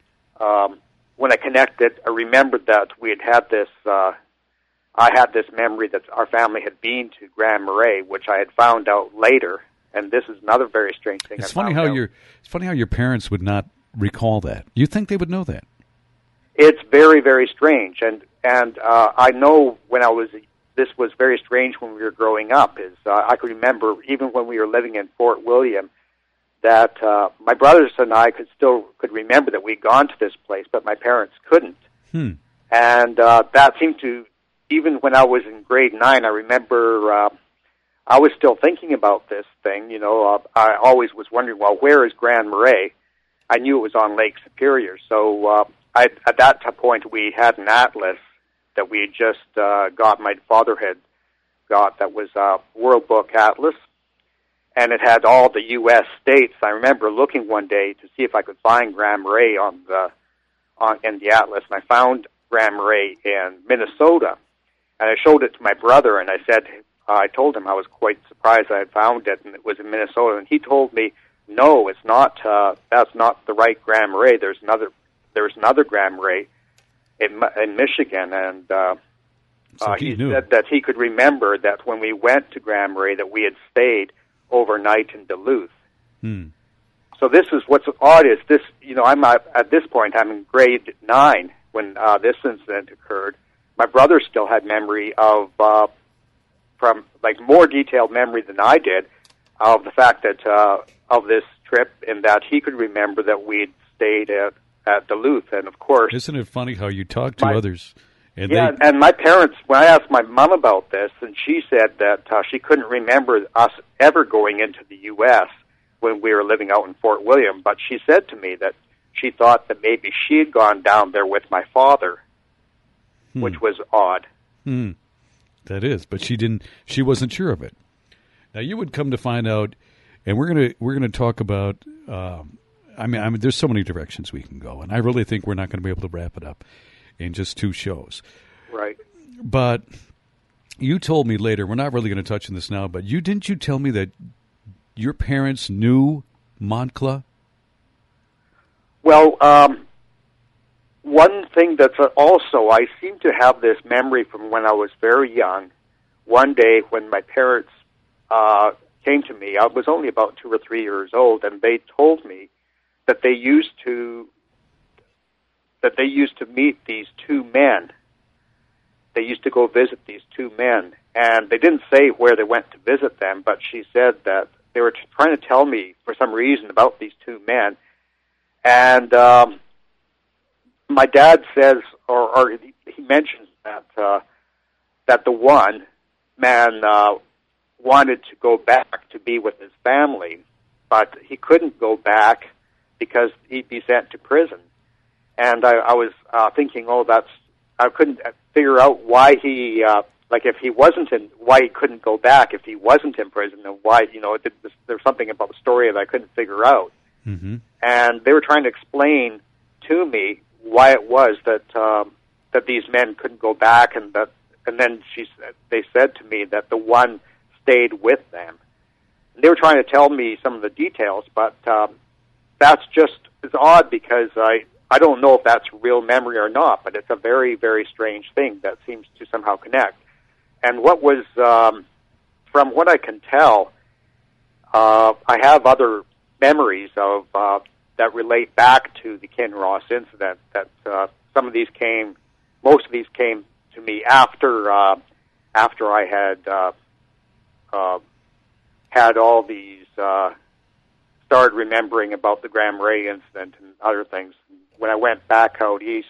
Um, when I connected, I remembered that we had had this, uh, I had this memory that our family had been to Grand Marais, which I had found out later, and this is another very strange thing. It's I funny how out. your it's funny how your parents would not recall that. You think they would know that? It's very, very strange, and and uh, I know when I was, this was very strange when we were growing up. Is uh, I could remember even when we were living in Fort William, that uh, my brothers and I could still could remember that we'd gone to this place, but my parents couldn't. Hmm. And uh, that seemed to, even when I was in grade nine, I remember uh, I was still thinking about this thing. You know, uh, I always was wondering, well, where is Grand Marais? I knew it was on Lake Superior. So uh, I, at that point, we had an atlas that we had just uh, got, my father had got, that was a World Book Atlas. And it had all the U S states. I remember looking one day to see if I could find Grand Marais on the on in the atlas, and I found Grand Marais in Minnesota. And I showed it to my brother, and I said, uh, I told him I was quite surprised I had found it, and it was in Minnesota. And he told me, "No, it's not. Uh, that's not the right Grand Marais. There's another. There's another Grand Marais in, in Michigan." And uh, so uh, he, he knew. said that he could remember that when we went to Grand Marais, that we had stayed overnight in Duluth. Hmm. So this is what's odd is this, you know, I'm at, at this point, I'm in grade nine when uh, this incident occurred. My brother still had memory of, uh, from like more detailed memory than I did, of the fact that, uh, of this trip, in that he could remember that we'd stayed at, at Duluth. And, of course... Isn't it funny how you talk to my, others? And yeah, they... and my parents, when I asked my mom about this, and she said that uh, she couldn't remember us ever going into the U S when we were living out in Fort William, but she said to me that she thought that maybe she had gone down there with my father, hmm. which was odd. Hmm. That is, but she didn't. She wasn't sure of it. Now you would come to find out, and we're gonna we're gonna talk about. Um, I mean, I mean, there's so many directions we can go, and I really think we're not going to be able to wrap it up in just two shows. Right. But you told me later. We're not really going to touch on this now, but you didn't you tell me that your parents knew Moncla? Well, um, one thing that's also, I seem to have this memory from when I was very young. One day when my parents uh, came to me, I was only about two or three years old, and they told me that they used to that they used to meet these two men. They used to go visit these two men, and they didn't say where they went to visit them, but she said that they were trying to tell me for some reason about these two men. And um, my dad says, or, or he mentions that uh, that the one man uh, wanted to go back to be with his family, but he couldn't go back because he'd be sent to prison. And I, I was uh, thinking, oh, that's I couldn't figure out why he, uh, like, if he wasn't in, why he couldn't go back if he wasn't in prison, and why, you know, it, there's something about the story that I couldn't figure out. Mm-hmm. And they were trying to explain to me why it was that um, that these men couldn't go back, and that, and then she said, they said to me that the one stayed with them. And they were trying to tell me some of the details, but um, that's just it's odd because I I don't know if that's real memory or not, but it's a very very strange thing that seems to somehow connect. And what was um, from what I can tell, uh, I have other memories of uh, that relate back to the Kinross incident. That uh, some of these came, most of these came to me after uh, after I had uh, uh, had all these uh, started remembering about the Graham Ray incident and other things. When I went back out east,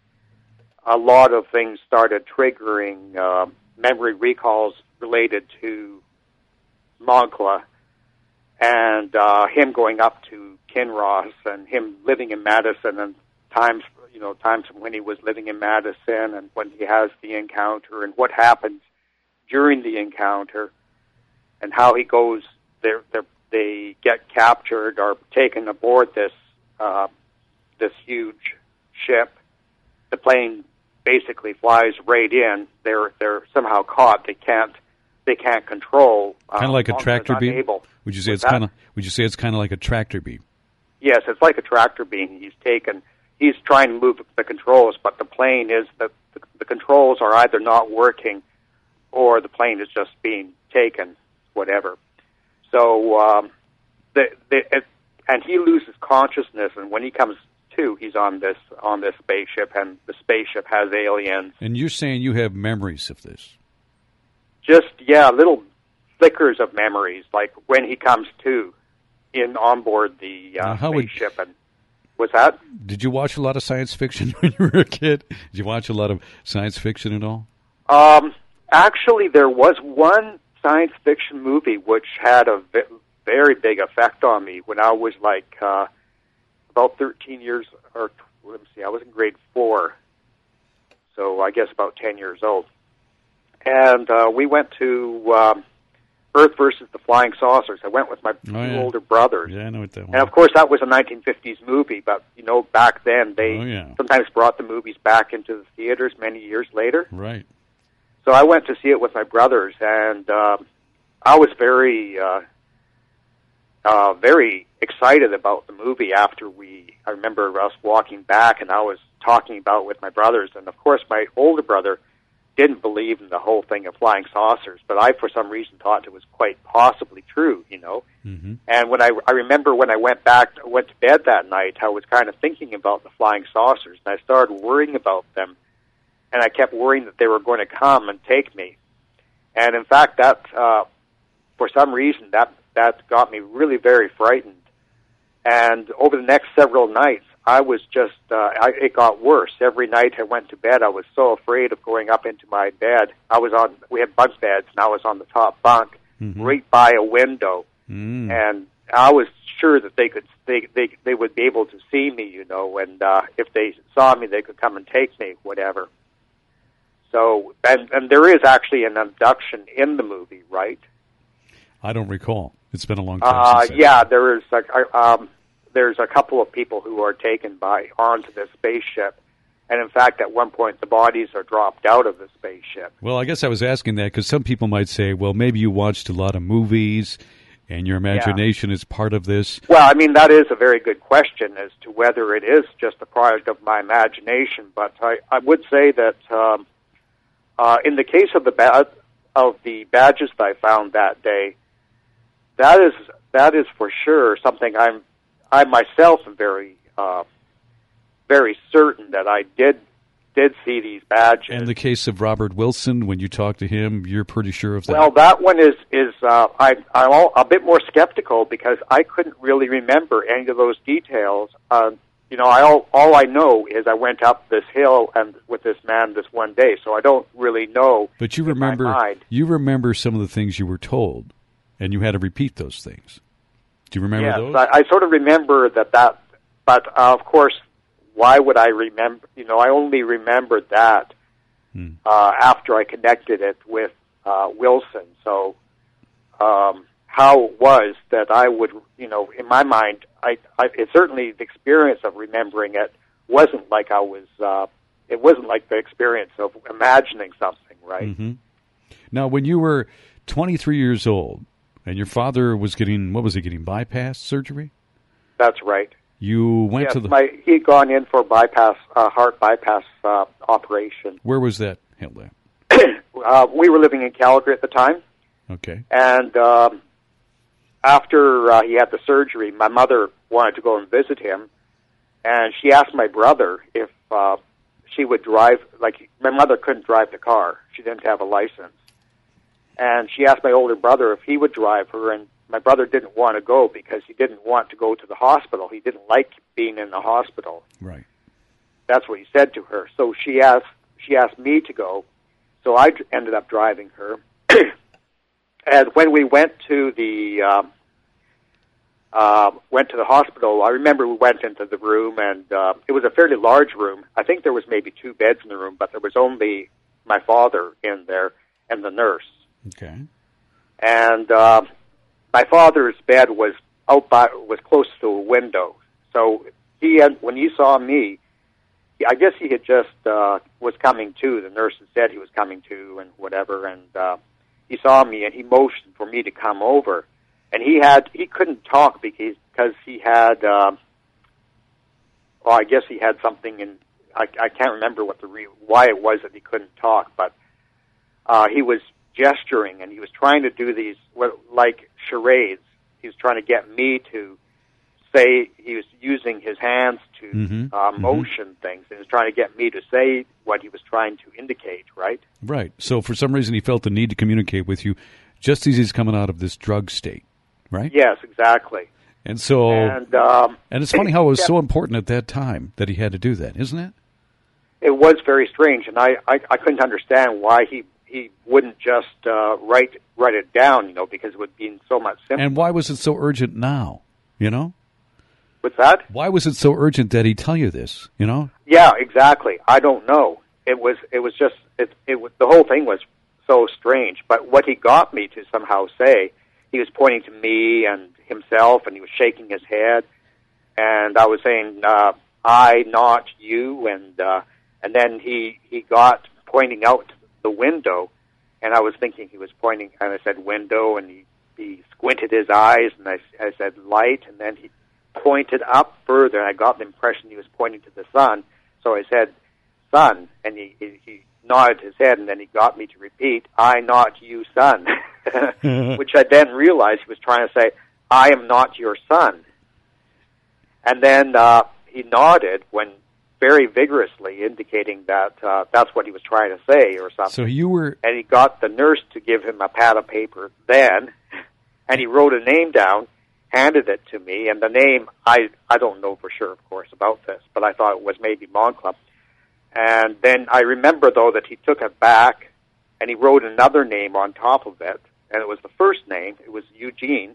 a lot of things started triggering uh, memory recalls related to Moncla. And uh, him going up to Kinross and him living in Madison and times, you know, times when he was living in Madison and when he has the encounter and what happens during the encounter and how he goes, they're, they're, they get captured or taken aboard this uh, this huge ship. The plane basically flies right in. They're they're somehow caught. They can't they can't control. Kind of like a tractor beam. Unable. Would you say it's kind of? Would you say it's kind of like a tractor beam? Yes, it's like a tractor beam. He's taken. He's trying to move the controls, but the plane is the the, the controls are either not working, or the plane is just being taken. Whatever. So um, the the it, and he loses consciousness, and when he comes to, he's on this on this spaceship, and the spaceship has aliens. And you're saying you have memories of this? Just yeah, little flickers of memories, like when he comes to in on board the uh, spaceship. Would, and was that? Did you watch a lot of science fiction when you were a kid? Did you watch a lot of science fiction at all? Um, actually, there was one science fiction movie which had a very big effect on me when I was like uh, about thirteen years, or let me see, I was in grade four, so I guess about ten years old. And uh, we went to um, Earth versus the Flying Saucers. I went with my two oh, yeah. older brothers. Yeah, I know what that was. And of course, that was a nineteen fifties movie, but you know, back then they oh, yeah. sometimes brought the movies back into the theaters many years later. Right. So I went to see it with my brothers, and um, I was very, uh, uh, very excited about the movie. After we, I remember us walking back, and I was talking about it with my brothers, and of course, my older brother didn't believe in the whole thing of flying saucers, but I, for some reason, thought it was quite possibly true, you know. Mm-hmm. And when I, I remember when I went back, went to bed that night, I was kind of thinking about the flying saucers, and I started worrying about them, and I kept worrying that they were going to come and take me. And in fact, that, uh, for some reason, that that got me really very frightened. And over the next several nights, I was just, uh, I, it got worse. Every night I went to bed, I was so afraid of going up into my bed. I was on, we had bunk beds, and I was on the top bunk, mm-hmm. right by a window. Mm. And I was sure that they could, they, they, they would be able to see me, you know, and uh, if they saw me, they could come and take me, whatever. So, and, and there is actually an abduction in the movie, right? I don't recall. It's been a long time uh, since. Yeah, there is, a, um, there's a couple of people who are taken by onto the spaceship. And in fact, at one point, the bodies are dropped out of the spaceship. Well, I guess I was asking that because some people might say, well, maybe you watched a lot of movies and your imagination yeah. is part of this. Well, I mean, that is a very good question as to whether it is just a product of my imagination. But I, I would say that um, uh, in the case of the ba- of the badges that I found that day, that is that is for sure something I'm I myself am very uh, very certain that I did did see these badges. And the case of Robert Wilson, when you talk to him, you're pretty sure of that? Well, that one is, is uh, I, I'm all, a bit more skeptical because I couldn't really remember any of those details. Uh, you know, I all, all I know is I went up this hill and with this man this one day, so I don't really know. But you remember, you remember some of the things you were told, and you had to repeat those things. Do you remember yes, those? I, I sort of remember that, that but uh, of course, why would I remember? You know, I only remembered that hmm. uh, after I connected it with uh, Wilson. So, um, how it was that I would, you know, in my mind, I, I it certainly the experience of remembering it wasn't like I was. Uh, it wasn't like the experience of imagining something, right? Mm-hmm. Now, when you were twenty-three years old, and your father was getting what was he getting bypass surgery? That's right. You went yes, to the. My, he'd gone in for bypass, uh, heart bypass uh, operation. Where was that held at? uh, we were living in Calgary at the time. Okay. And um, after uh, he had the surgery, my mother wanted to go and visit him, and she asked my brother if uh, she would drive. Like my mother couldn't drive the car; she didn't have a license, and she asked my older brother if he would drive her, and my brother didn't want to go because he didn't want to go to the hospital. He didn't like being in the hospital. Right. That's what he said to her. So she asked she asked me to go. So I ended up driving her. And when we went to the um, uh, went to the hospital, I remember we went into the room, and uh, it was a fairly large room. I think there was maybe two beds in the room, but there was only my father in there and the nurse. Okay. And uh, my father's bed was out by, was close to a window. So he had, when he saw me, I guess he had just uh, was coming to. The nurse had said he was coming to and whatever, and uh, he saw me and he motioned for me to come over. And he had he couldn't talk because because he had uh, well, I guess he had something in. I, I can't remember what the re- why it was that he couldn't talk, but uh, he was gesturing and he was trying to do these what, like charades. He was trying to get me to say, he was using his hands to mm-hmm. uh, motion mm-hmm. things, and he was trying to get me to say what he was trying to indicate, right? Right. So for some reason he felt the need to communicate with you just as he's coming out of this drug state, right? Yes, exactly. And so, and, um, and it's funny how it was yeah. so important at that time that he had to do that, isn't it? It was very strange, and I, I, I couldn't understand why he he wouldn't just uh, write write it down, you know, because it would be so much simpler. And why was it so urgent now, you know? What's that? Why was it so urgent that he tell you this, you know? Yeah, exactly. I don't know. It was it was just, it, it was, the whole thing was so strange. But what he got me to somehow say, he was pointing to me and himself, and he was shaking his head. And I was saying, uh, I, not you. And uh, and then he, he got pointing out the window, and I was thinking he was pointing, and I said window, and he, he squinted his eyes, and I, I said light, and then he pointed up further, and I got the impression he was pointing to the sun, so I said sun, and he, he, he nodded his head, and then he got me to repeat, I, not you, son, which I then realized he was trying to say, I am not your son. And then uh, he nodded when very vigorously, indicating that uh, that's what he was trying to say or something. So you were... And he got the nurse to give him a pad of paper then, and he wrote a name down, handed it to me, and the name, I, I don't know for sure, of course, about this, but I thought it was maybe Moncla. And then I remember, though, that he took it back, and he wrote another name on top of it, and it was the first name. It was Eugene.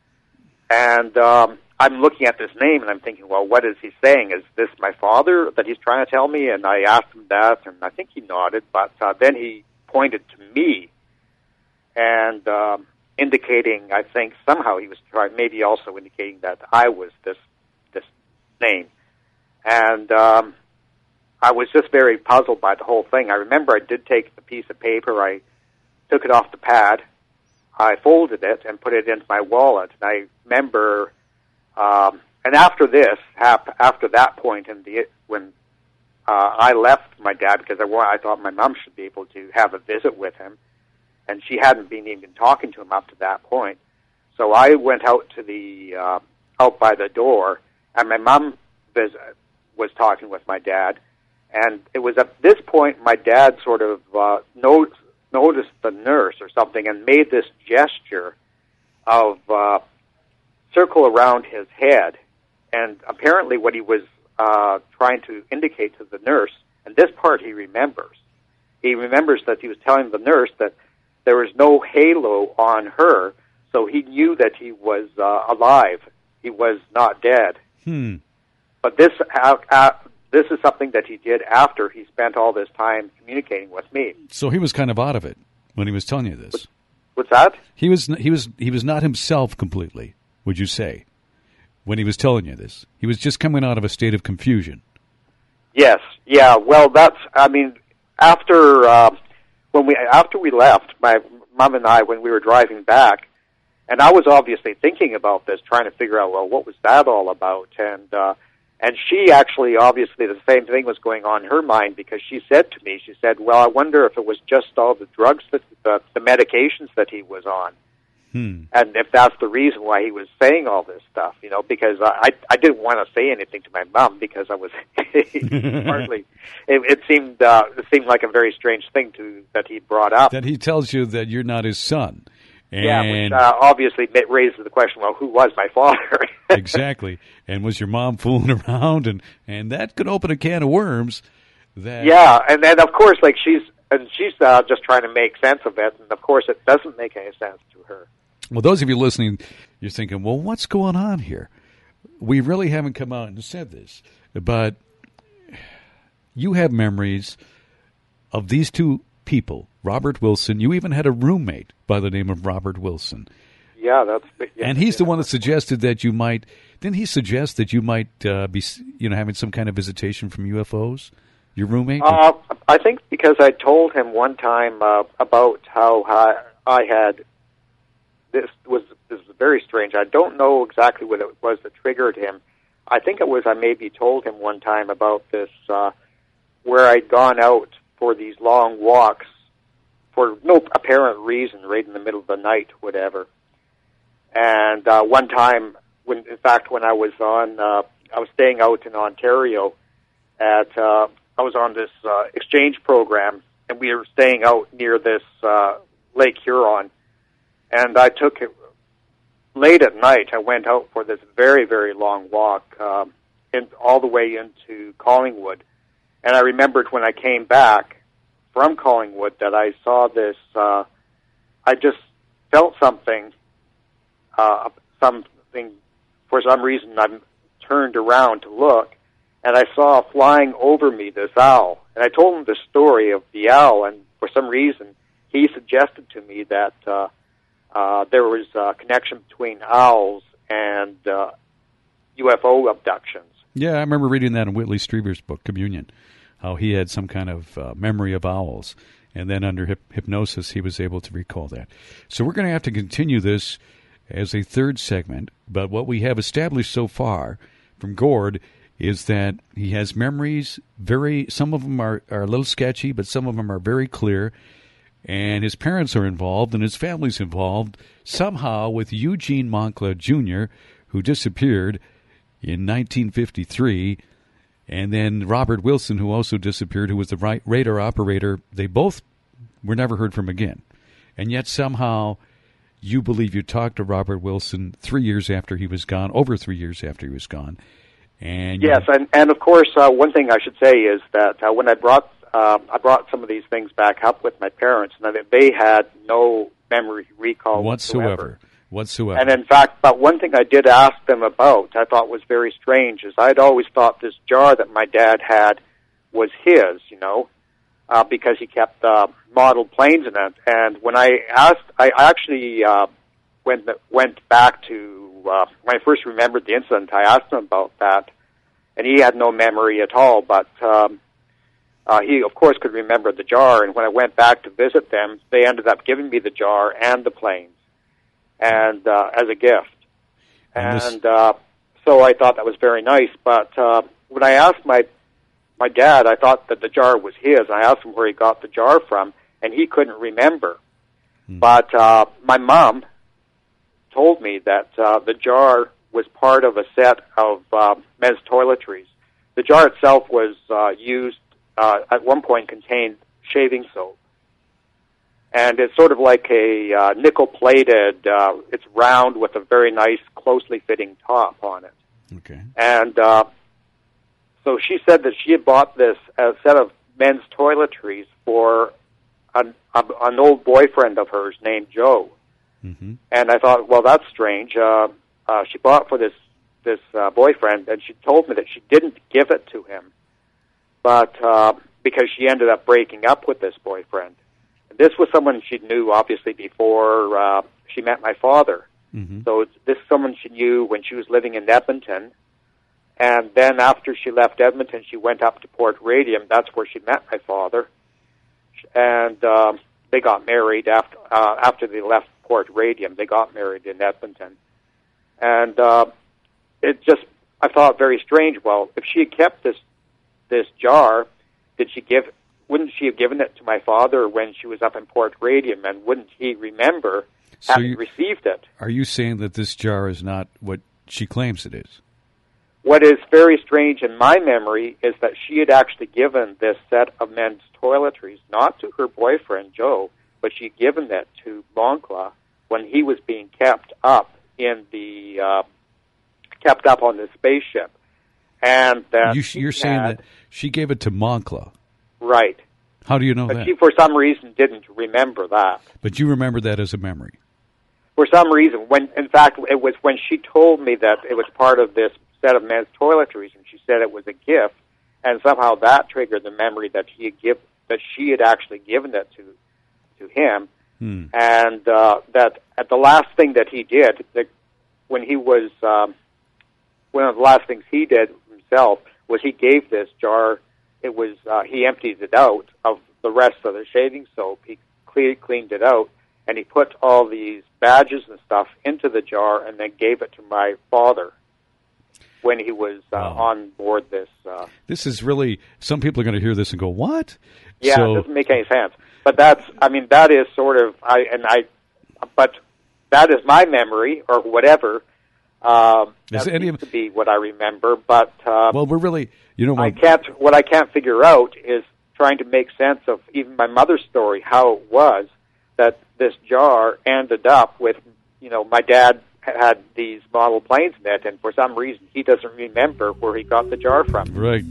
And um, I'm looking at this name, and I'm thinking, well, what is he saying? Is this my father that he's trying to tell me? And I asked him that, and I think he nodded, but uh, then he pointed to me, and um, indicating, I think, somehow he was trying, maybe also indicating that I was this this name. And um, I was just very puzzled by the whole thing. I remember I did take the piece of paper, I took it off the pad, I folded it and put it into my wallet. And I remember, um, and after this, after that point, in the when uh, I left my dad, because I, I thought my mom should be able to have a visit with him, and she hadn't been even talking to him up to that point. So I went out to the uh, out by the door, and my mom visit, was talking with my dad. And it was at this point my dad sort of uh, noticed, noticed the nurse or something and made this gesture of uh, circle around his head. And apparently what he was uh, trying to indicate to the nurse, and this part he remembers, he remembers that he was telling the nurse that there was no halo on her, so he knew that he was uh, alive. He was not dead. Hmm. But this uh, uh, this is something that he did after he spent all this time communicating with me. So he was kind of out of it when he was telling you this. What's that? He was he was he was not himself completely, would you say, when he was telling you this? He was just coming out of a state of confusion. Yes. Yeah. Well, that's. I mean, after uh, when we after we left, my mom and I, when we were driving back, and I was obviously thinking about this, trying to figure out, well, what was that all about? And uh, and she actually, obviously, the same thing was going on in her mind, because she said to me, she said, well, I wonder if it was just all the drugs, that the, the medications that he was on. Hmm. And if that's the reason why he was saying all this stuff, you know, because I I didn't want to say anything to my mom, because I was hardly. It, it seemed uh, it seemed like a very strange thing to that he brought up. That he tells you that you're not his son. And yeah, which uh, obviously raises the question: well, who was my father? Exactly, and was your mom fooling around? And and that could open a can of worms. That yeah, and then of course, like she's and she's uh, just trying to make sense of it, and of course, it doesn't make any sense to her. Well, those of you listening, you're thinking, well, what's going on here? We really haven't come out and said this, but you have memories of these two people, Robert Wilson. You even had a roommate by the name of Robert Wilson. Yeah, that's yeah, and he's yeah. the one that suggested that you might. Didn't he suggest that you might uh, be, you know, having some kind of visitation from U F Os? Your roommate? Uh, I think because I told him one time uh, about how I, I had. This was this was very strange. I don't know exactly what it was that triggered him. I think it was I maybe told him one time about this, uh, where I'd gone out for these long walks for no apparent reason, right in the middle of the night, whatever. And uh, one time, when in fact, when I was on, uh, I was staying out in Ontario. At uh, I was on this uh, exchange program, and we were staying out near this uh, Lake Huron. And I took it late at night. I went out for this very, very long walk, um, in, all the way into Collingwood. And I remembered when I came back from Collingwood that I saw this. Uh, I just felt something. Uh, something for some reason. I turned around to look, and I saw flying over me this owl. And I told him the story of the owl, and for some reason, he suggested to me that. Uh, Uh, there was a connection between owls and uh, U F O abductions. Yeah, I remember reading that in Whitley Strieber's book, Communion, how he had some kind of uh, memory of owls, and then under hip- hypnosis he was able to recall that. So we're going to have to continue this as a third segment, but what we have established so far from Gord is that he has memories, very. some of them are, are a little sketchy, but some of them are very clear. And his parents are involved, and his family's involved, somehow with Eugene Moncla Junior, who disappeared in nineteen fifty-three, and then Robert Wilson, who also disappeared, who was the radar operator. They both were never heard from again. And yet somehow you believe you talked to Robert Wilson three years after he was gone, over three years after he was gone. And yes, and, and of course, uh, one thing I should say is that uh, when I brought uh, I brought some of these things back up with my parents, and that they had no memory recall whatsoever. whatsoever. Whatsoever. And in fact, but one thing I did ask them about, I thought was very strange, is I'd always thought this jar that my dad had was his, you know, uh, because he kept uh, model planes in it. And when I asked, I actually uh, went went back to uh, when I first remembered the incident. I asked him about that, and he had no memory at all. But um, uh, he, of course, could remember the jar. And when I went back to visit them, they ended up giving me the jar and the planes. And uh, as a gift, and, and uh, so I thought that was very nice. But uh, when I asked my my dad, I thought that the jar was his. And I asked him where he got the jar from, and he couldn't remember. Hmm. But uh, my mom told me that uh, the jar was part of a set of uh, men's toiletries. The jar itself was uh, used uh, at one point contained shaving soap. And it's sort of like a uh, nickel-plated, uh, it's round with a very nice, closely fitting top on it. Okay. And uh, so she said that she had bought this uh, set of men's toiletries for an, a, an old boyfriend of hers named Joe. Mm-hmm. And I thought, well, that's strange. Uh, uh, she bought for this, this uh, boyfriend, and she told me that she didn't give it to him, but uh, because she ended up breaking up with this boyfriend. This was someone she knew, obviously, before uh, she met my father. Mm-hmm. So this is someone she knew when she was living in Edmonton. And then after she left Edmonton, she went up to Port Radium. That's where she met my father. And um, they got married after, uh, after they left Port Radium. They got married in Edmonton. And uh, it just, I thought very strange. Well, if she had kept this this jar, did she give wouldn't she have given it to my father when she was up in Port Radium, and wouldn't he remember so having you, received it? Are you saying that this jar is not what she claims it is? What is very strange in my memory is that she had actually given this set of men's toiletries, not to her boyfriend, Joe, but she had given it to Moncla when he was being kept up in the, uh, kept up on the spaceship. And that you, You're saying had, that she gave it to Moncla? Right. How do you know but that? She, for some reason, didn't remember that. But you remember that as a memory? For some reason. when In fact, it was when she told me that it was part of this set of men's toiletries, and she said it was a gift, and somehow that triggered the memory that he had give, that she had actually given it to to him, hmm. and uh, that at the last thing that he did, that when he was, um, one of the last things he did himself was he gave this jar. It was uh, he emptied it out of the rest of the shaving soap. He cle- cleaned it out, and he put all these badges and stuff into the jar, and then gave it to my father when he was uh, wow. on board this. Uh, this is really, some people are going to hear this and go, what? Yeah, so, it doesn't make any sense. But that's, I mean, that is sort of, I and I, but that is my memory or whatever. Um, that any seems of, to be what I remember, but uh, well, we're really, you know, I can't. What I can't figure out is trying to make sense of even my mother's story, how it was that this jar ended up with, you know, my dad had these model planes in it, and for some reason he doesn't remember where he got the jar from. Right.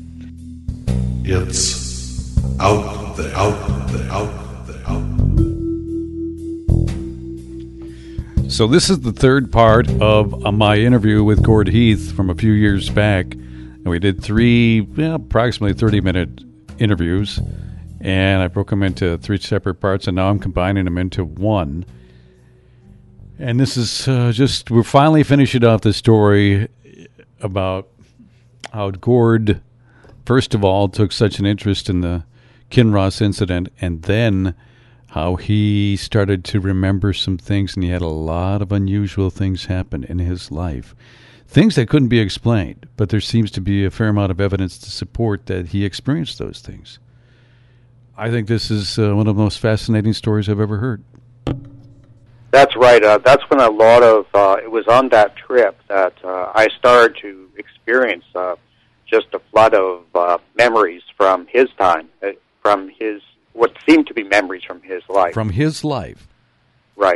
It's out there, out there, out there, out there. So this is the third part of uh, my interview with Gord Heath from a few years back. And we did three, well, approximately thirty-minute interviews. And I broke them into three separate parts, and now I'm combining them into one. And this is uh, just, we're finally finishing off the story about how Gord, first of all, took such an interest in the Kinross incident, and then how he started to remember some things, and he had a lot of unusual things happen in his life. Things that couldn't be explained, but there seems to be a fair amount of evidence to support that he experienced those things. I think this is uh, one of the most fascinating stories I've ever heard. That's right. Uh, that's when a lot of, uh, it was on that trip that uh, I started to experience uh, just a flood of uh, memories from his time, uh, from his, what seemed to be memories from his life. From his life. Right.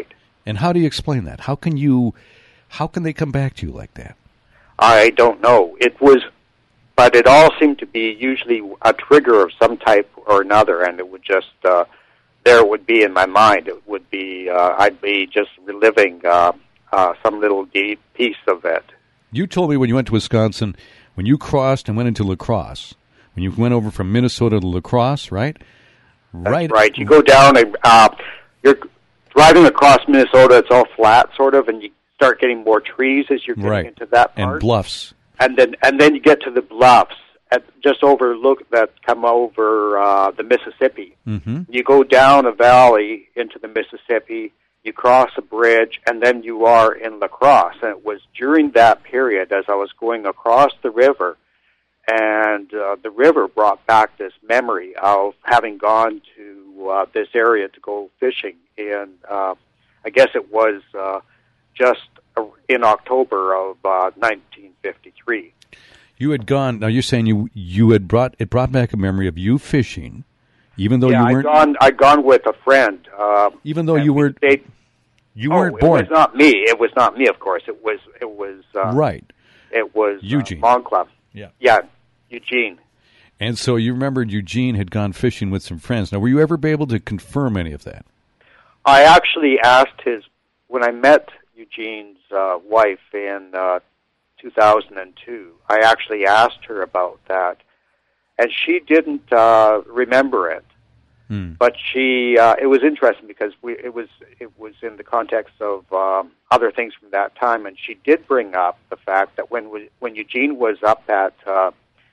And how do you explain that? How can you, how can they come back to you like that? I don't know. It was, but it all seemed to be usually a trigger of some type or another, and it would just, uh, there it would be in my mind. It would be, uh, I'd be just reliving uh, uh, some little deep piece of it. You told me when you went to Wisconsin, when you crossed and went into La Crosse, when you went over from Minnesota to La Crosse, right? That's right. right. You go down and uh, you're driving across Minnesota. It's all flat, sort of, and you start getting more trees as you're getting right. into that part. And bluffs. And then, and then you get to the bluffs at just overlook that come over uh, the Mississippi. Mm-hmm. You go down a valley into the Mississippi. You cross a bridge, and then you are in La Crosse. And it was during that period, as I was going across the river, and uh, the river brought back this memory of having gone to uh, this area to go fishing. And uh, I guess it was uh, just in October of uh, nineteen fifty-three. You had gone. Now you're saying you you had brought it brought back a memory of you fishing, even though yeah, you weren't. I'd gone. I'd gone with a friend. Um, even though you were. Stayed, you oh, weren't born. It was not me. It was not me. Of course, it was. It was uh, right. It was Eugene. Uh, Monclub. Yeah. Yeah, Eugene. And so you remembered Eugene had gone fishing with some friends. Now, were you ever able to confirm any of that? I actually asked his when I met Eugene's uh, wife in uh, two thousand two. I actually asked her about that, and she didn't uh, remember it. Hmm. But she, uh, it was interesting because we, it was it was in the context of um, other things from that time, and she did bring up the fact that when we, when Eugene was up at uh,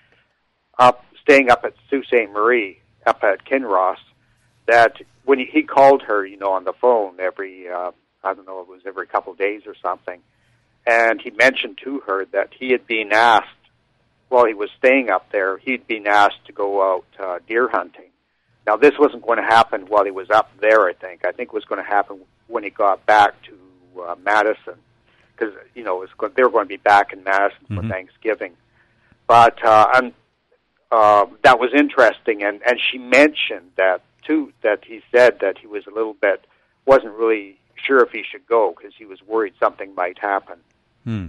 up staying up at Sault Ste. Marie up at Kinross, that when he, he called her, you know, on the phone every uh, I don't know, it was every couple of days or something, and he mentioned to her that he had been asked while he was staying up there, he'd been asked to go out uh, deer hunting. Now, this wasn't going to happen while he was up there, I think. I think it was going to happen when he got back to uh, Madison, because, you know, it was go- they were going to be back in Madison for mm-hmm. Thanksgiving. But uh, and, uh, that was interesting, and, and she mentioned that, too, that he said that he was a little bit, wasn't really sure if he should go, because he was worried something might happen. Hmm.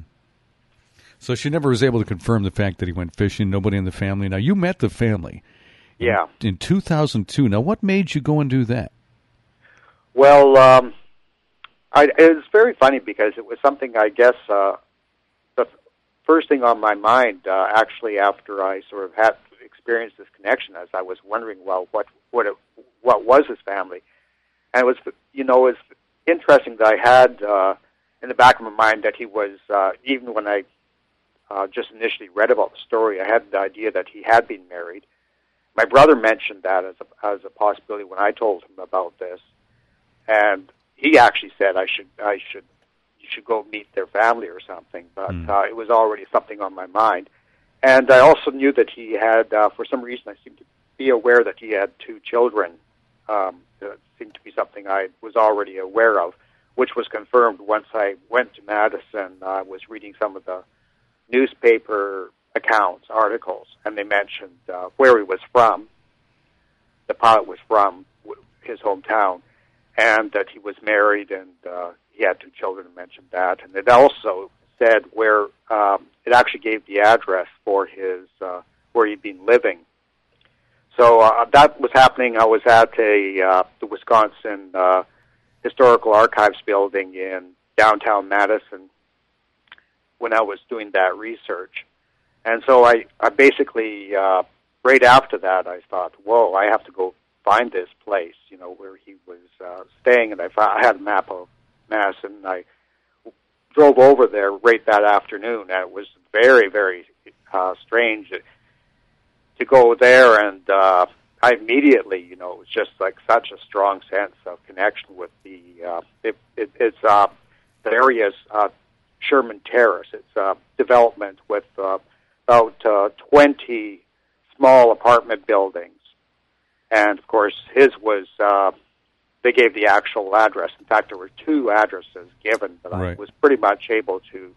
So she never was able to confirm the fact that he went fishing, nobody in the family. Now, you met the family. Yeah. In two thousand two. Now, what made you go and do that? Well, um, I, it was very funny because it was something, I guess, uh, the first thing on my mind, uh, actually, after I sort of had experienced this connection, as I was wondering, well, what what it, what was his family? And it was, you know, it was interesting that I had uh, in the back of my mind that he was, uh, even when I uh, just initially read about the story, I had the idea that he had been married. My brother mentioned that as a, as a possibility when I told him about this, and he actually said I should I should you should go meet their family or something. But mm. uh, it was already something on my mind, and I also knew that he had, uh, for some reason, I seemed to be aware that he had two children. Um, that seemed to be something I was already aware of, which was confirmed once I went to Madison. I uh, was reading some of the newspaper accounts, articles, and they mentioned uh, where he was from, the pilot was from, his hometown, and that he was married and uh, he had two children, and mentioned that. And it also said where, um, it actually gave the address for his, uh, where he'd been living. So uh, that was happening. I was at a uh, the Wisconsin uh, Historical Archives building in downtown Madison when I was doing that research. And so I, I basically, uh, right after that, I thought, whoa, I have to go find this place, you know, where he was uh, staying. And I, found, I had a map of Madison, and I drove over there right that afternoon. And it was very, very uh, strange to, to go there. And uh, I immediately, you know, it was just like such a strong sense of connection with the, uh, it, it, it's, uh, the area's uh, Sherman Terrace. It's a development with uh, about uh, twenty small apartment buildings. And, of course, his was, uh, they gave the actual address. In fact, there were two addresses given, but right. I was pretty much able to,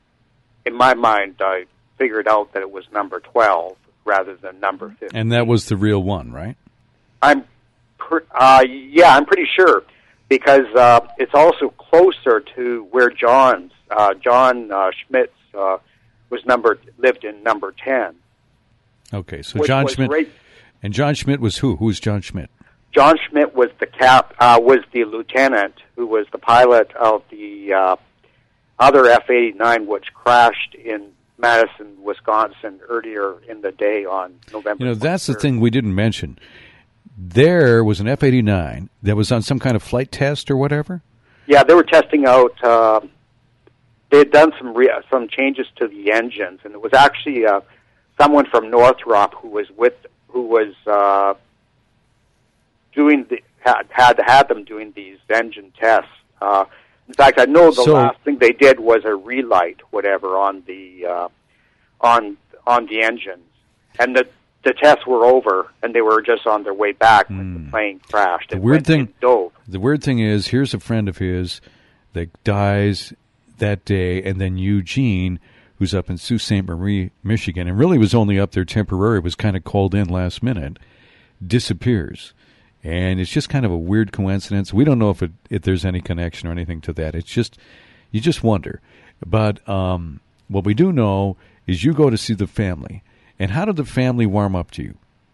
in my mind, I figured out that it was number twelve rather than number fifteen. And that was the real one, right? I'm, pre- uh, yeah, I'm pretty sure. because uh, it's also closer to where John's uh, John uh, Schmidt's uh, was number lived in number ten. Okay, so John Schmidt right, and John Schmidt was who? Who was John Schmidt? John Schmidt was the cap uh, was the lieutenant who was the pilot of the uh, other F eighty-nine, which crashed in Madison, Wisconsin, earlier in the day on November. You know, that's the thing we didn't mention. There was an F eighty-nine that was on some kind of flight test or whatever? Yeah, they were testing out, uh, they had done some re- some changes to the engines, and it was actually uh, someone from Northrop who was with, who was uh, doing, the, had, had had them doing these engine tests. Uh, in fact, I know the so, last thing they did was a relight, whatever, on the, uh, on, on the engines. And the, the tests were over, and they were just on their way back when mm. the plane crashed. The weird thing, the weird thing is, here's a friend of his that dies that day, and then Eugene, who's up in Sault Ste. Marie, Michigan, and really was only up there temporary, was kind of called in last minute, disappears. And it's just kind of a weird coincidence. We don't know if it, if there's any connection or anything to that. It's just, you just wonder. But um, what we do know is you go to see the family. And how did the family warm up to you?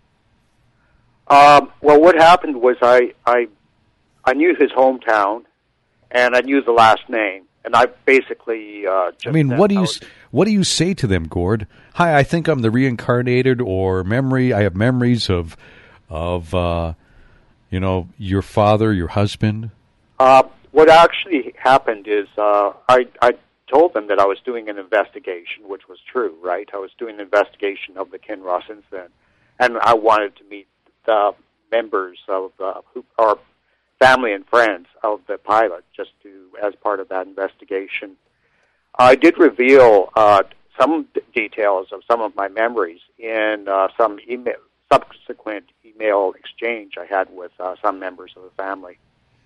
Um, well, what happened was I, I, I knew his hometown, and I knew the last name, and I basically uh, just. I mean, what do you what do you say to them, Gord? Hi, I think I'm the reincarnated, or memory. I have memories of, of, uh, you know, your father, your husband. Uh, what actually happened is uh, I, I told them that I was doing an investigation, which was true, right? I was doing an investigation of the Kinross incident, and I wanted to meet the members of uh, who or family and friends of the pilot, just to as part of that investigation. I did reveal uh, some d- details of some of my memories in uh, some email, subsequent email exchange I had with uh, some members of the family.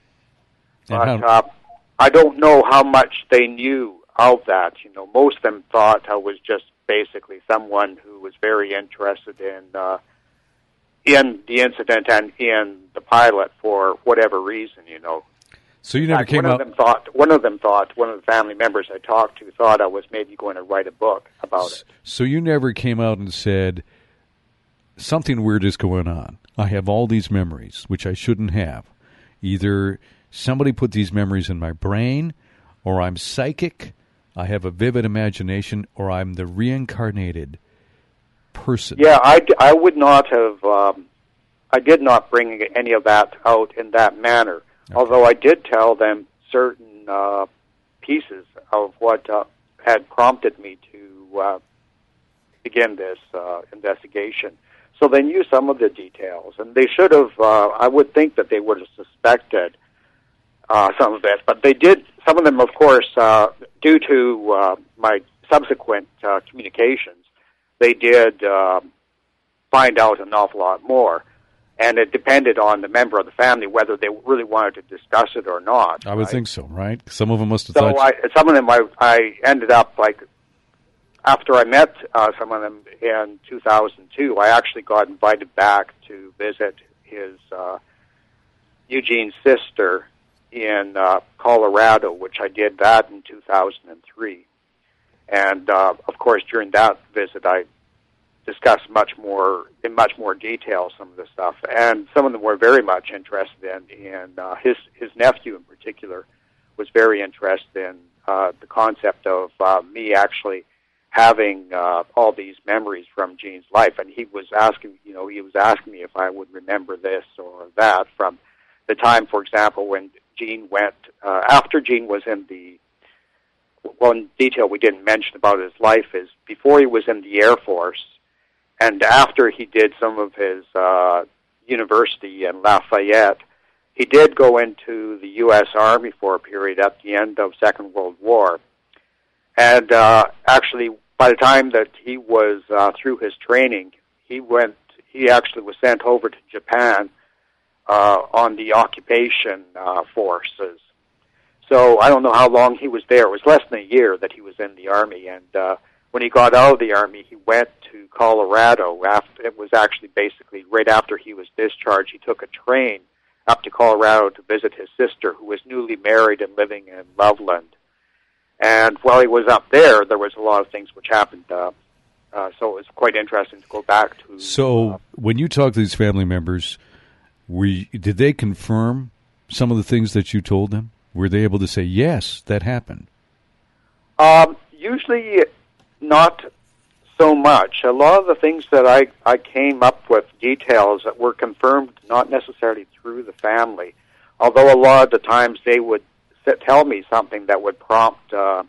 And but how- uh, I don't know how much they knew of that. You know, most of them thought I was just basically someone who was very interested in uh, in the incident and in the pilot for whatever reason. You know. So you never fact, came one out. Of them thought, one of them thought, one of the family members I talked to thought I was maybe going to write a book about it. So you never came out and said, something weird is going on. I have all these memories, which I shouldn't have. Either somebody put these memories in my brain, or I'm psychic, I have a vivid imagination, or I'm the reincarnated person. Yeah, I, I would not have, um, I did not bring any of that out in that manner. Okay. Although I did tell them certain uh, pieces of what uh, had prompted me to uh, begin this uh, investigation. So they knew some of the details, and they should have, uh, I would think that they would have suspected uh, some of it. But they did, some of them, of course, uh, due to uh, my subsequent uh, communications, they did uh, find out an awful lot more. And it depended on the member of the family whether they really wanted to discuss it or not. I would right? think so, right? Some of them must have so thought... I, some of them, I, I ended up, like, after I met uh, some of them in two thousand two, I actually got invited back to visit his uh, Eugene's sister in uh, Colorado, which I did that in two thousand three. And, uh, of course, during that visit, I discussed much more, in much more detail, some of the stuff. And some of them were very much interested in, in uh, his, his nephew in particular was very interested in uh, the concept of uh, me actually having uh, all these memories from Gene's life. And he was asking, you know, he was asking me if I would remember this or that from the time, for example, when Gene went, uh, after Gene was in the, one detail we didn't mention about his life is before he was in the Air Force, and after he did some of his uh, university in Lafayette, he did go into the U S Army for a period at the end of Second World War. And uh, actually, by the time that he was uh, through his training, he went. He actually was sent over to Japan uh, on the occupation uh, forces. So I don't know how long he was there. It was less than a year that he was in the Army, and uh, when he got out of the Army, he went to Colorado. After, it was actually basically right after he was discharged. He took a train up to Colorado to visit his sister, who was newly married and living in Loveland. And while he was up there, there was a lot of things which happened. Uh, uh, so it was quite interesting to go back to. So uh, when you talk to these family members, were you, did they confirm some of the things that you told them? Were they able to say, yes, that happened? Um, usually not so much. A lot of the things that I, I came up with, details that were confirmed not necessarily through the family, although a lot of the times they would sit, tell me something that would prompt uh,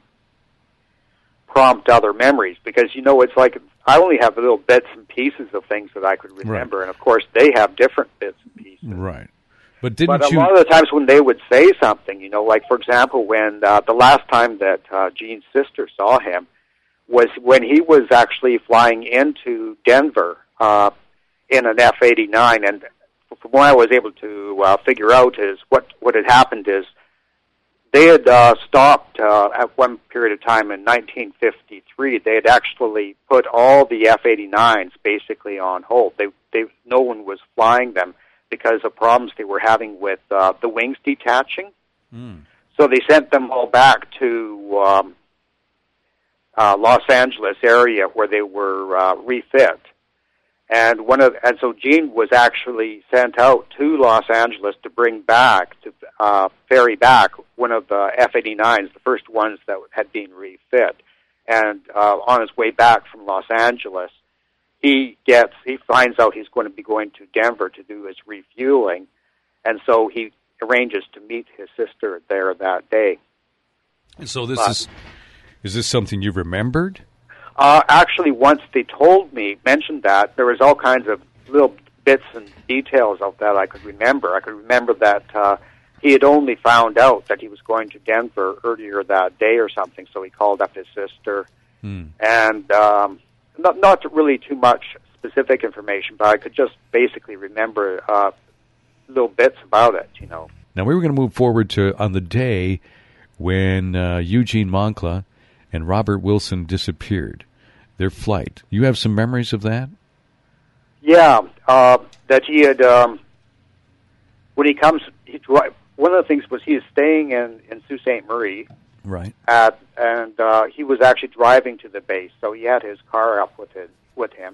prompt other memories, because, you know, it's like I only have little bits and pieces of things that I could remember, right. And of course they have different bits and pieces. Right. But didn't But a you... lot of the times when they would say something, you know, like, for example, when uh, the last time that uh, Gene's sister saw him was when he was actually flying into Denver uh, in an F eighty-nine, and from what I was able to uh, figure out is what, what had happened is they had uh, stopped uh, at one period of time in nineteen fifty-three. They had actually put all the F eighty-nines basically on hold. They, they, no one was flying them because of problems they were having with uh, the wings detaching. Mm. So they sent them all back to um, uh, Los Angeles area where they were uh, refit. And one of and so Gene was actually sent out to Los Angeles to bring back, to uh, ferry back one of the F eighty-nines, the first ones that had been refit. And uh, on his way back from Los Angeles, he gets he finds out he's going to be going to Denver to do his refueling, and so he arranges to meet his sister there that day. And so this but, is is this something you remembered? Uh, actually, once they told me, mentioned that, there was all kinds of little bits and details of that I could remember. I could remember that uh, he had only found out that he was going to Denver earlier that day or something, so he called up his sister. Hmm. And um, not, not really too much specific information, but I could just basically remember uh, little bits about it, you know. Now, we were going to move forward to on the day when uh, Eugene Moncla and Robert Wilson disappeared, their flight. You have some memories of that? Yeah, uh, that he had, um, when he comes, he, one of the things was he was staying in, in Sault Ste. Marie. Right. At, and uh, he was actually driving to the base, so he had his car up with, it, with him.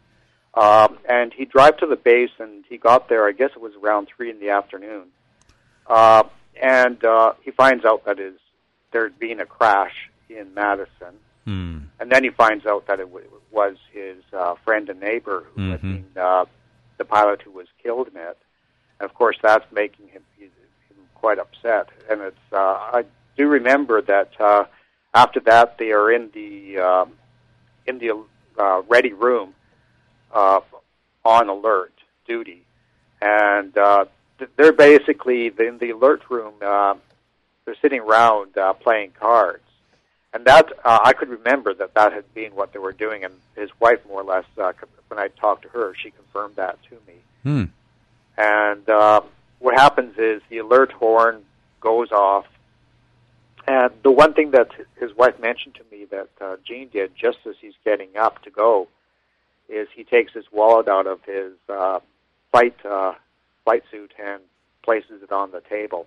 Um, and he drove to the base, and he got there, I guess it was around three in the afternoon. Uh, and uh, he finds out that his, there had been a crash in Madison. Hmm. And then he finds out that it w- was his uh, friend and neighbor who Mm-hmm. had been uh, the pilot who was killed in it. And, of course, that's making him, him quite upset. And it's uh, I do remember that uh, after that they are in the um, in the uh, ready room uh, on alert duty. And uh, they're basically, in the alert room, uh, they're sitting around uh, playing cards. And that, uh, I could remember that that had been what they were doing, and his wife, more or less, uh, when I talked to her, she confirmed that to me. Hmm. And uh, what happens is the alert horn goes off, and the one thing that his wife mentioned to me that uh, Gene did just as he's getting up to go is he takes his wallet out of his uh, flight, uh, flight suit and places it on the table.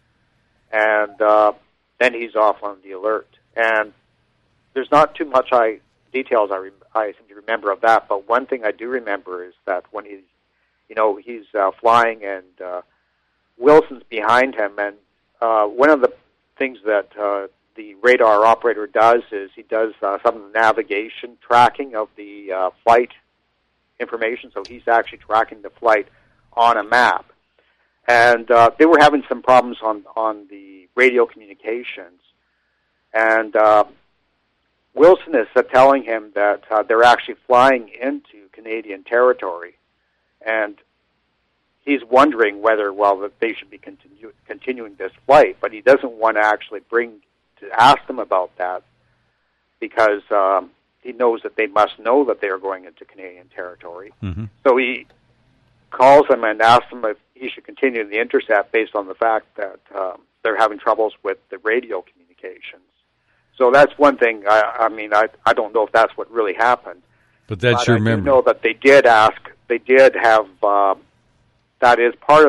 And uh, then he's off on the alert. And there's not too much I details I, re, I seem to remember of that, but one thing I do remember is that when he's, you know, he's uh, flying and uh, Wilson's behind him, and uh, one of the things that uh, the radar operator does is he does uh, some navigation tracking of the uh, flight information, so he's actually tracking the flight on a map. And uh, they were having some problems on, on the radio communications. And uh, Wilson is uh, telling him that uh, they're actually flying into Canadian territory. And he's wondering whether, well, that they should be continu- continuing this flight, but he doesn't want to actually bring, to ask them about that because um, he knows that they must know that they are going into Canadian territory. Mm-hmm. So he calls them and asks them if he should continue the intercept based on the fact that um, they're having troubles with the radio communications. So that's one thing. I, I mean, I I don't know if that's what really happened. But that's but your I memory. do know that they did ask. They did have. Uh, that is part of the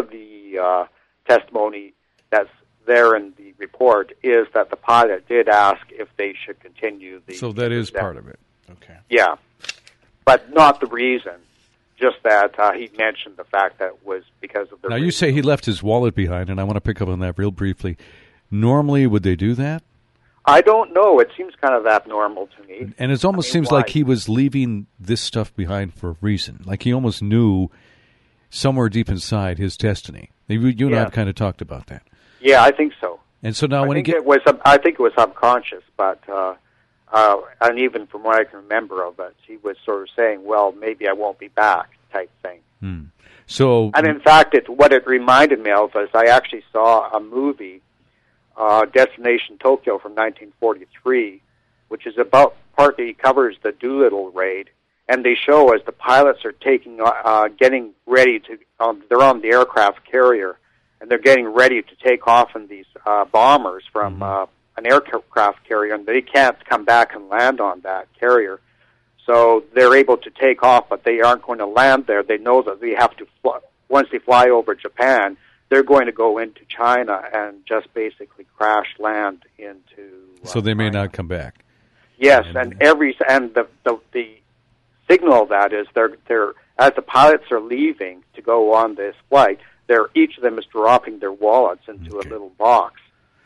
the uh, testimony that's there in the report is that the pilot did ask if they should continue the... So that is that, part of it. Okay. Yeah. But not the reason. Just that uh, he mentioned the fact that it was because of the... Now, you say he left his wallet behind, and I want to pick up on that real briefly. Normally, would they do that? I don't know. It seems kind of abnormal to me. And it almost I mean, seems why? like he was leaving this stuff behind for a reason. Like he almost knew somewhere deep inside his destiny. You and yeah. I have kind of talked about that. Yeah, I think so. And so now I when think he get... it was, I think it was subconscious, but uh, uh, and even from what I can remember of it, he was sort of saying, "Well, maybe I won't be back," type thing. Hmm. So, and in fact, it what it reminded me of is I actually saw a movie, uh, Destination Tokyo from nineteen forty-three, which is about partly covers the Doolittle raid, and they show as the pilots are taking, uh, getting ready to, um, they're on the aircraft carrier. And they're getting ready to take off in these uh, bombers from mm-hmm. uh, an aircraft carrier, and they can't come back and land on that carrier. So they're able to take off, but they aren't going to land there. They know that they have to, fly, once they fly over Japan, they're going to go into China and just basically crash land into... Uh, so they may China. not come back. Yes, and, and every and the, the the signal of that is they're they're as the pilots are leaving to go on this flight, they're each of them is dropping their wallets into okay. a little box.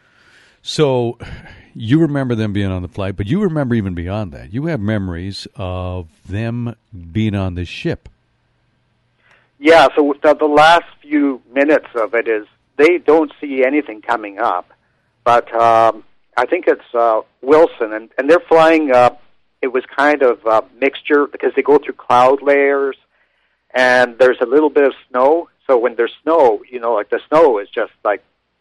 So you remember them being on the flight, but you remember even beyond that. You have memories of them being on the ship. Yeah, so the, the last few minutes of it is they don't see anything coming up, but um, I think it's uh, Wilson, and, and they're flying up. It was kind of a mixture because they go through cloud layers, and there's a little bit of snow. So when there's snow, you know, like the snow is just like,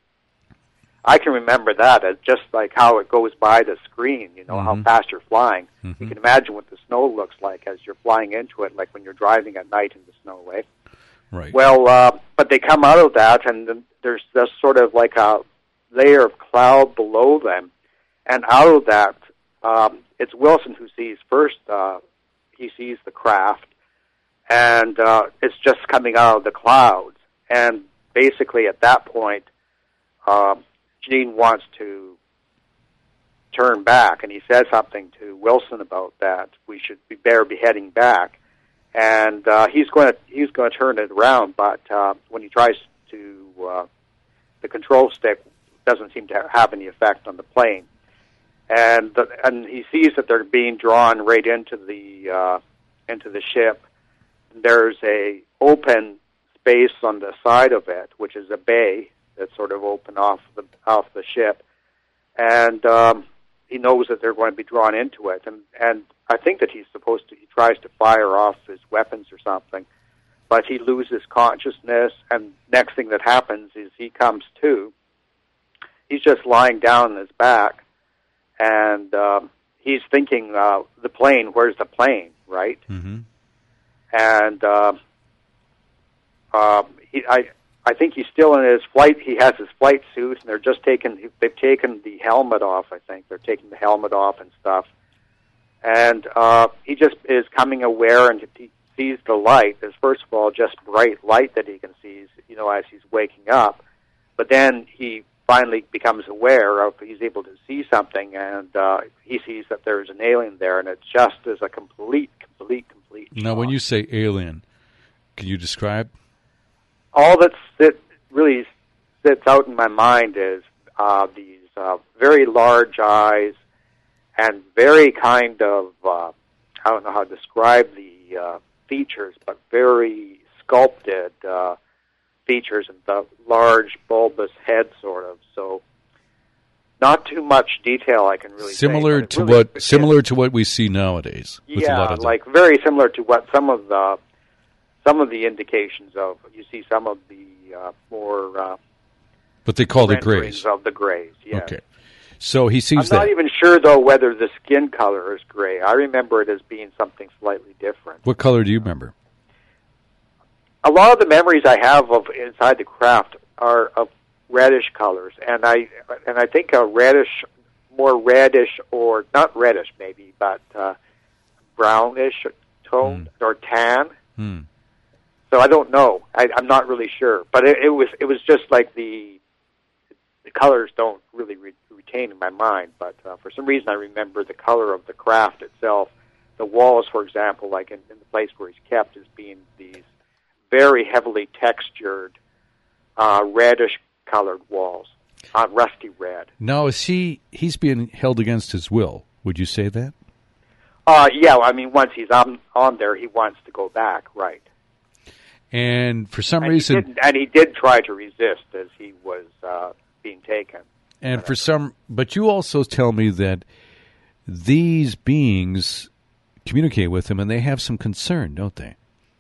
I can remember that as just like how it goes by the screen, you know, mm-hmm. how fast you're flying. Mm-hmm. You can imagine what the snow looks like as you're flying into it, like when you're driving at night in the snow, right? Right. Well, uh, but they come out of that, and there's just sort of like a layer of cloud below them. And out of that, um, it's Wilson who sees first, uh, he sees the craft. And uh, it's just coming out of the clouds. And basically at that point, um, Gene wants to turn back. And he says something to Wilson about that. We should be better be heading back. And uh, he's going to he's going to turn it around. But uh, when he tries to, uh, the control stick doesn't seem to have any effect on the plane. And the, and he sees that they're being drawn right into the uh, into the ship. There's a open space on the side of it, which is a bay that's sort of open off the off the ship, and um, he knows that they're going to be drawn into it. And and I think that he's supposed to. He tries to fire off his weapons or something, but he loses consciousness. And next thing that happens is he comes to. He's just lying down on his back, and um, he's thinking, uh, "The plane. Where's the plane?" Right. Mm-hmm. And uh, uh, he, I, I think he's still in his flight. He has his flight suit, and they're just taking. They've taken the helmet off. I think they're taking the helmet off and stuff. And uh, he just is coming aware, and he sees the light. There's first of all just bright light that he can see, you know, as he's waking up. But then he finally becomes aware of. He's able to see something, and uh, he sees that there's an alien there, and it just is a complete, complete, complete. Now, when you say alien, can you describe? All that sit, really sits out in my mind is uh, these uh, very large eyes and very kind of, uh, I don't know how to describe the uh, features, but very sculpted uh, features and the large bulbous head, sort of. So, not too much detail I can really similar say, to really what similar to what we see nowadays. With yeah, a lot of like very similar to what some of the some of the indications of. You see some of the uh, more. Uh, but they call it grays. Of the grays. Yes. Okay, so he sees I'm that. not even sure though whether the skin color is gray. I remember it as being something slightly different. What color do you remember? A lot of the memories I have of inside the craft are of reddish colors, and I and I think a reddish, more reddish, or not reddish maybe, but uh, brownish tone mm. or tan. Mm. So I don't know. I, I'm not really sure. But it, it was it was just like the the colors don't really re- retain in my mind. But uh, for some reason, I remember the color of the craft itself. The walls, for example, like in, in the place where he's kept, as being these very heavily textured, uh, reddish-colored walls, uh, rusty red. Now, is he, he's being held against his will, would you say that? Uh, yeah, I mean, once he's on, on there, he wants to go back, right. And for some and reason... He did, and he did try to resist as he was uh, being taken. And whatever. for some... But you also tell me that these beings communicate with him, and they have some concern, don't they?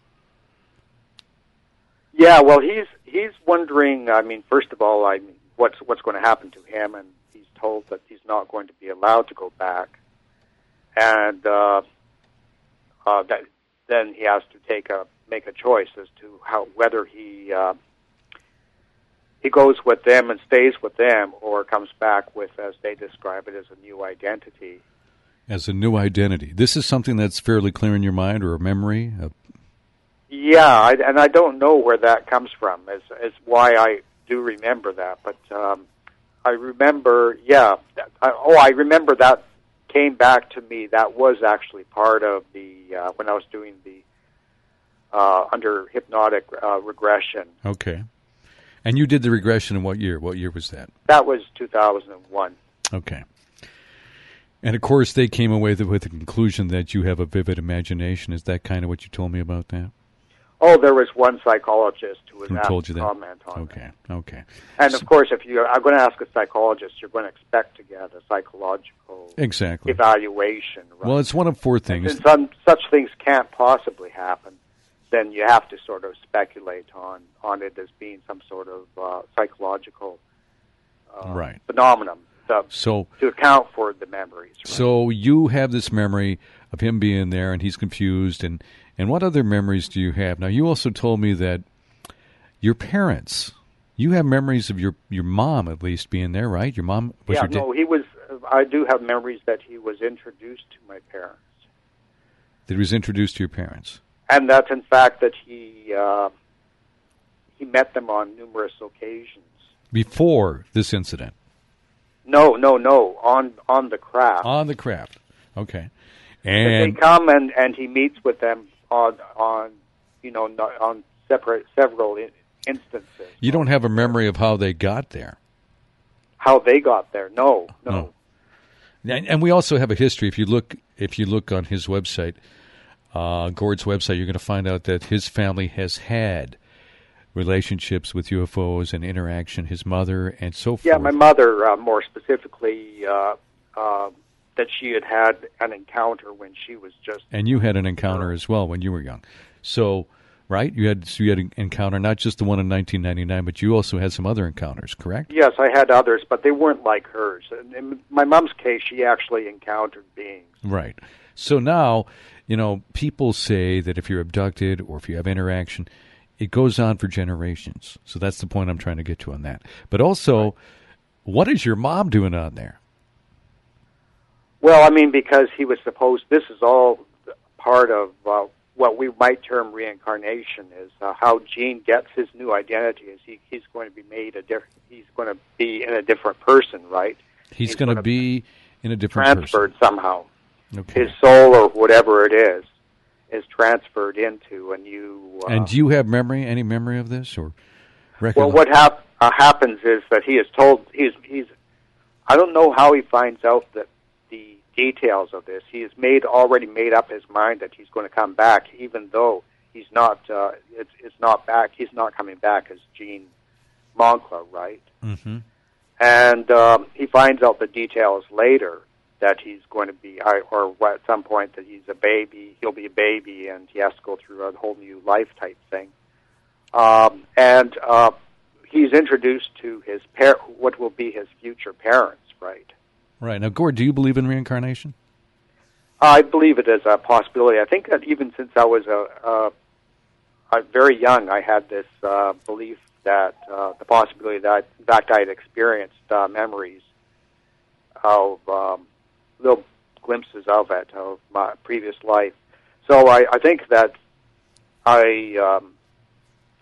Yeah, well, he's he's wondering. I mean, first of all, I mean, what's what's going to happen to him, and he's told that he's not going to be allowed to go back, and uh, uh, that, then he has to take a make a choice as to how whether he uh, he goes with them and stays with them, or comes back with, as they describe it, as a new identity. As a new identity. This is something that's fairly clear in your mind, or a memory? A... Yeah, I, and I don't know where that comes from, as, as why I do remember that. But um, I remember, yeah, I, oh, I remember that came back to me. That was actually part of the, uh, when I was doing the, uh, under hypnotic uh, regression. Okay. And you did the regression in what year? What year was that? That was two thousand one. Okay. And, of course, they came away with the conclusion that you have a vivid imagination. Is that kind of what you told me about that? Oh, there was one psychologist who was who asked told you to that? comment on okay. that. Okay, okay. And, so, of course, if you are going to ask a psychologist, you're going to expect to get a psychological exactly. evaluation. Right? Well, it's one of four things. And since some, such things can't possibly happen, then you have to sort of speculate on, on it as being some sort of uh, psychological uh, right. phenomenon. To, so to account for the memories. Right? So you have this memory of him being there, and he's confused. And, and what other memories do you have? Now, you also told me that your parents, you have memories of your, your mom, at least, being there, right? Your mom was yeah, your no, he was, I do have memories that he was introduced to my parents. That he was introduced to your parents. And that, in fact, that he, uh, he met them on numerous occasions. Before this incident? No, no, no. On on the craft. On the craft. Okay. And they come and, and he meets with them on on you know on separate several instances. You don't have a memory of how they got there. How they got there? No, no. no. And, and we also have a history. If you look if you look on his website, uh, Gord's website, you're going to find out that his family has had relationships with U F Os and interaction, his mother and so forth. Yeah, my mother, uh, more specifically, uh, uh, that she had had an encounter when she was just... And you had an encounter as well when you were young. So, right? You had so you had an encounter, not just the one in nineteen ninety-nine, but you also had some other encounters, correct? Yes, I had others, but they weren't like hers. In my mom's case, she actually encountered beings. Right. So now, you know, people say that if you're abducted or if you have interaction... It goes on for generations. So that's the point I'm trying to get to on that. But also, right. What is your mom doing on there? Well, I mean, because he was supposed, this is all part of uh, what we might term reincarnation, is uh, how Gene gets his new identity. Is he, he's going to be made a different, he's going to be in a different person, right? He's, he's going to be in a different transferred person. somehow. Okay. His soul or whatever it is. is transferred into a new... Uh, and do you have memory, any memory of this? or Well, what hap- uh, happens is that he is told... He's, he's. I don't know how he finds out that the details of this. He has made already made up his mind that he's going to come back, even though he's not... Uh, it's, it's not back. He's not coming back as Gene Moncla, right? Mm-hmm. And um, he finds out the details later, that he's going to be, or at some point that he's a baby, he'll be a baby, and he has to go through a whole new life type thing. Um, and uh, he's introduced to his par- what will be his future parents, right? Right. Now, Gord, do you believe in reincarnation? I believe it as a possibility. I think that even since I was a, a, a very young, I had this uh, belief that uh, the possibility that, in fact, I had experienced uh, memories of... Um, little glimpses of it, of my previous life. So I, I think that I um,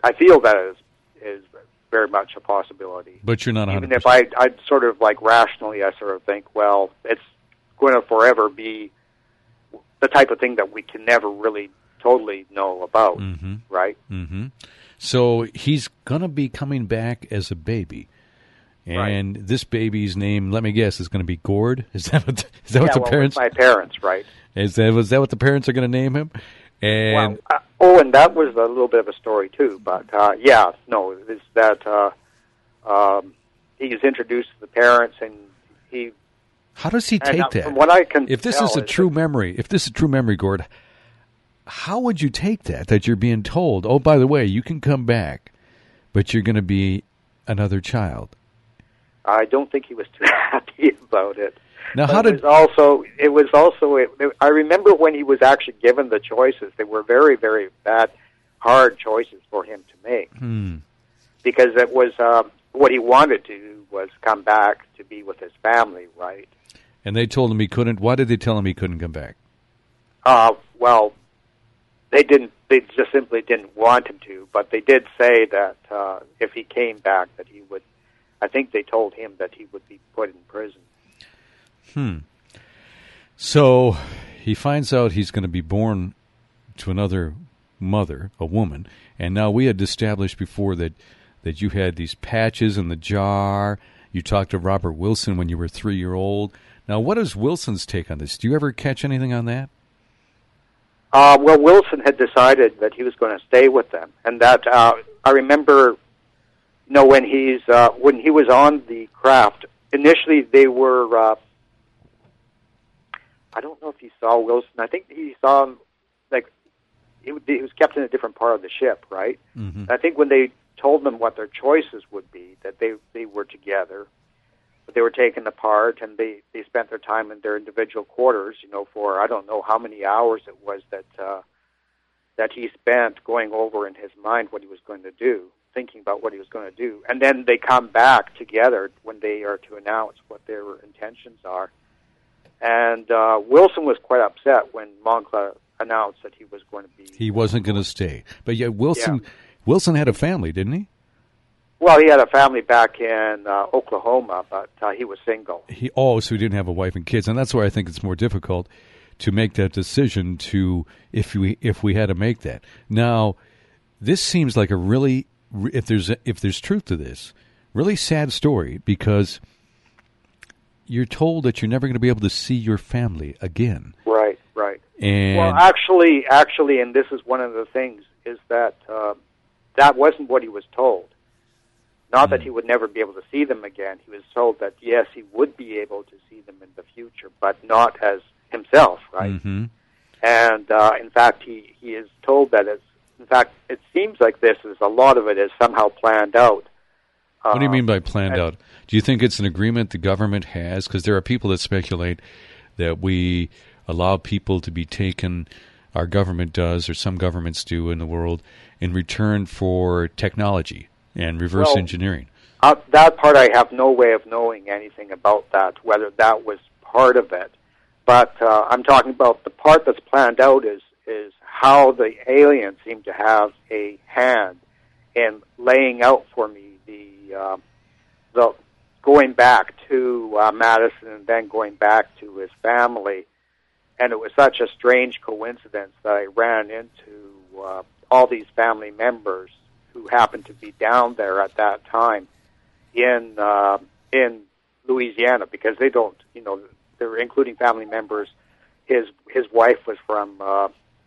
I feel that is is very much a possibility. But you're not one hundred Even percent. if I, I'd sort of like rationally, I sort of think, well, it's going to forever be the type of thing that we can never really totally know about, mm-hmm. right? Mm-hmm. So he's going to be coming back as a baby. And right. this baby's name, let me guess, is going to be Gord? Is that what, is that yeah, what the well, parents... my parents, right. Is that, was that what the parents are going to name him? And well, uh, oh, and that was a little bit of a story, too. But, uh, yeah, no, it's that uh, um, he was introduced to the parents, and he... How does he take and, uh, that? From what I can if this tell, is a true that, memory, if this is a true memory, Gord, how would you take that, that you're being told, oh, by the way, you can come back, but you're going to be another child? I don't think he was too happy about it. Now, but how it did... was also, it was also, it, I remember when he was actually given the choices, they were very, very bad, hard choices for him to make. Hmm. Because it was, uh, what he wanted to do was come back to be with his family, right? And they told him he couldn't. Why did they tell him he couldn't come back? Uh, well, they didn't, they just simply didn't want him to, but they did say that uh, if he came back that he would, I think they told him that he would be put in prison. Hmm. So he finds out he's going to be born to another mother, a woman, and now we had established before that, that you had these patches in the jar. You talked to Robert Wilson when you were three year old. Now, what is Wilson's take on this? Do you ever catch anything on that? Uh, well, Wilson had decided that he was going to stay with them, and that uh, I remember, you know, when he's uh, when he was on the craft. Initially, they were. Uh, I don't know if he saw Wilson. I think he saw him like he, he was kept in a different part of the ship, right? Mm-hmm. I think when they told them what their choices would be, that they they were together, but they were taken apart, and they they spent their time in their individual quarters. You know, for I don't know how many hours it was that uh, that he spent going over in his mind what he was going to do, thinking about what he was going to do, and then they come back together when they are to announce what their intentions are. And uh, Wilson was quite upset when Moncla announced that he was going to be... He wasn't going to stay. But yet Wilson yeah. Wilson had a family, didn't he? Well, he had a family back in uh, Oklahoma, but uh, he was single. He Oh, so he didn't have a wife and kids. And that's why I think it's more difficult to make that decision to if we if we had to make that. Now, this seems like a really, if there's if there's truth to this, really sad story because... You're told that you're never going to be able to see your family again. Right, right. And well, actually, actually, and this is one of the things, is that uh, that wasn't what he was told. Not mm. that he would never be able to see them again. He was told that, yes, he would be able to see them in the future, but not as himself, right? Mm-hmm. And, uh, in fact, he, he is told that, it's, in fact, it seems like this is, a lot of it is somehow planned out. What do you mean by planned and, out? Do you think it's an agreement the government has? Because there are people that speculate that we allow people to be taken, our government does, or some governments do in the world, in return for technology and reverse well, engineering. Uh, that part I have no way of knowing anything about that, whether that was part of it. But uh, I'm talking about the part that's planned out is, is how the aliens seem to have a hand in laying out for me the uh, the going back to uh, Madison and then going back to his family. And it was such a strange coincidence that I ran into uh, all these family members who happened to be down there at that time in uh, in Louisiana, because they don't, you know, they're including family members. His his wife was from uh,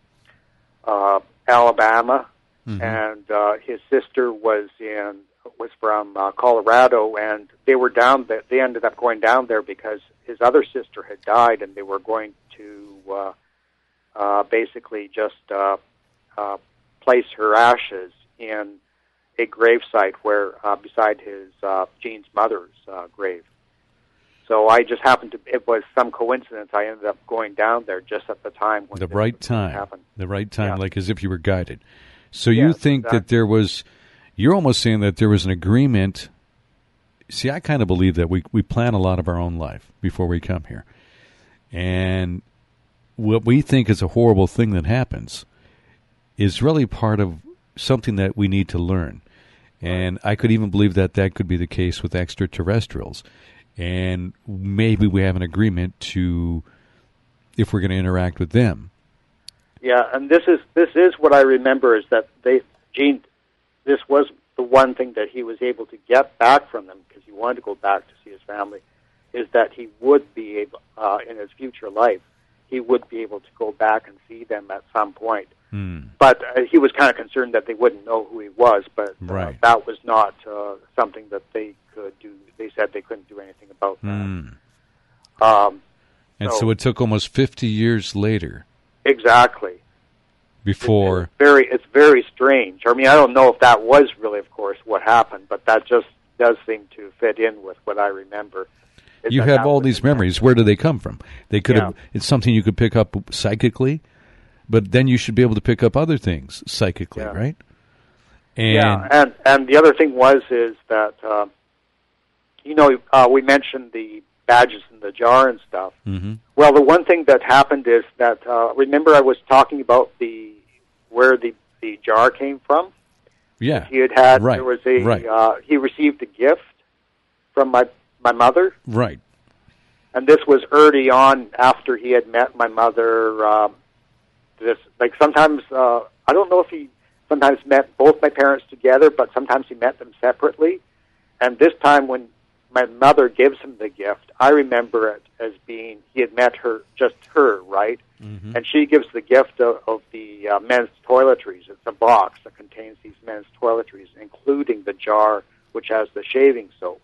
uh, Alabama, mm-hmm. and uh, his sister was in was from uh, Colorado, and they were down there. They ended up going down there because his other sister had died, and they were going to uh, uh, basically just uh, uh, place her ashes in a gravesite where uh, beside his uh, Jean's mother's uh, grave. So I just happened to, it was some coincidence, I ended up going down there just at the time when the right time, happened. the right time, yeah. like as if you were guided. So you yes, think exactly. that there was, you're almost saying that there was an agreement. See, I kind of believe that we, we plan a lot of our own life before we come here. And what we think is a horrible thing that happens is really part of something that we need to learn. And I could even believe that that could be the case with extraterrestrials. And maybe we have an agreement to, if we're going to interact with them. Yeah, and this is this is what I remember is that they, Gene, this was the one thing that he was able to get back from them because he wanted to go back to see his family, is that he would be able, uh, in his future life, he would be able to go back and see them at some point. Mm. But uh, he was kind of concerned that they wouldn't know who he was, but uh, right. that was not uh, something that they could do. They said they couldn't do anything about that. Mm. Um, and so, so it took almost fifty years later. Exactly. Before. It's very, it's very strange. I mean, I don't know if that was really, of course, what happened, but that just does seem to fit in with what I remember. You have all these memories. Where do they come from? They could yeah. have. It's something you could pick up psychically, but then you should be able to pick up other things psychically, yeah. right? And yeah, and and the other thing was is that uh, you know uh, we mentioned the badges in the jar and stuff. Mm-hmm. Well, the one thing that happened is that uh, remember I was talking about the where the the jar came from. Yeah, he had had right. there was a right. uh, he received a gift from my my mother. Right. And this was early on after he had met my mother. Um, this like sometimes uh, I don't know if he sometimes met both my parents together, but sometimes he met them separately. And this time when my mother gives him the gift, I remember it as being he had met her, just her, right? Mm-hmm. And she gives the gift of, of the uh, men's toiletries. It's a box that contains these men's toiletries, including the jar which has the shaving soap.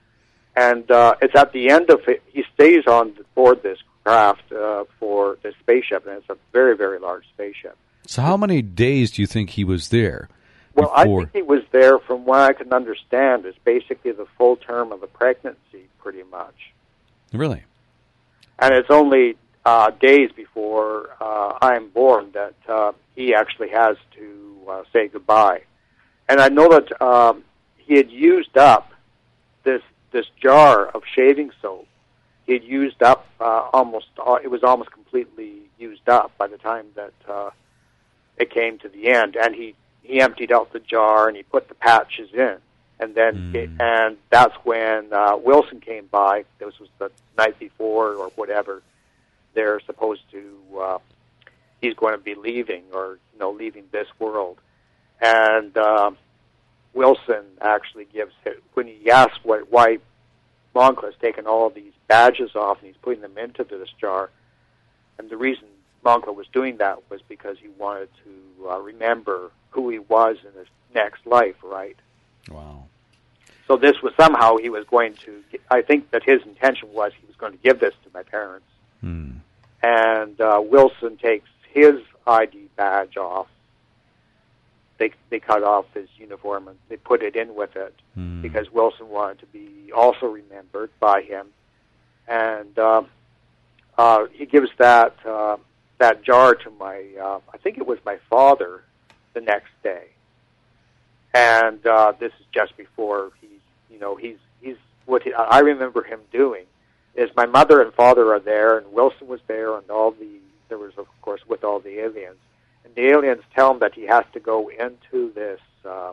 And uh, it's at the end of it, he stays on board this craft uh, for this spaceship, and it's a very, very large spaceship. So how many days do you think he was there? Well, before? I think he was there, from what I can understand, is basically the full term of the pregnancy, pretty much. Really? And it's only uh, days before uh, I'm born that uh, he actually has to uh, say goodbye. And I know that um, he had used up this this jar of shaving soap. He had used up uh, almost, uh, it was almost completely used up by the time that uh, it came to the end. And he, he emptied out the jar and he put the patches in. And then, Mm. and that's when uh, Wilson came by. This was the night before or whatever. They're supposed to, uh, he's going to be leaving or, you know, leaving this world. And uh, Wilson actually gives, when he asks what, why Moncla has taken all of these badges off and he's putting them into this jar, and the reason Moncla was doing that was because he wanted to uh, remember who he was in his next life, right? Wow. So this was somehow he was going to, I think that his intention was he was going to give this to my parents. Hmm. And uh, Wilson takes his I D badge off. They they cut off his uniform and they put it in with it Hmm. because Wilson wanted to be also remembered by him. And uh, uh, he gives that uh, that jar to my, uh, I think it was my father, the next day. And uh, this is just before he's, you know, he's he's what he, I remember him doing is my mother and father are there, and Wilson was there, and all the there was of course with all the aliens, and the aliens tell him that he has to go into this uh,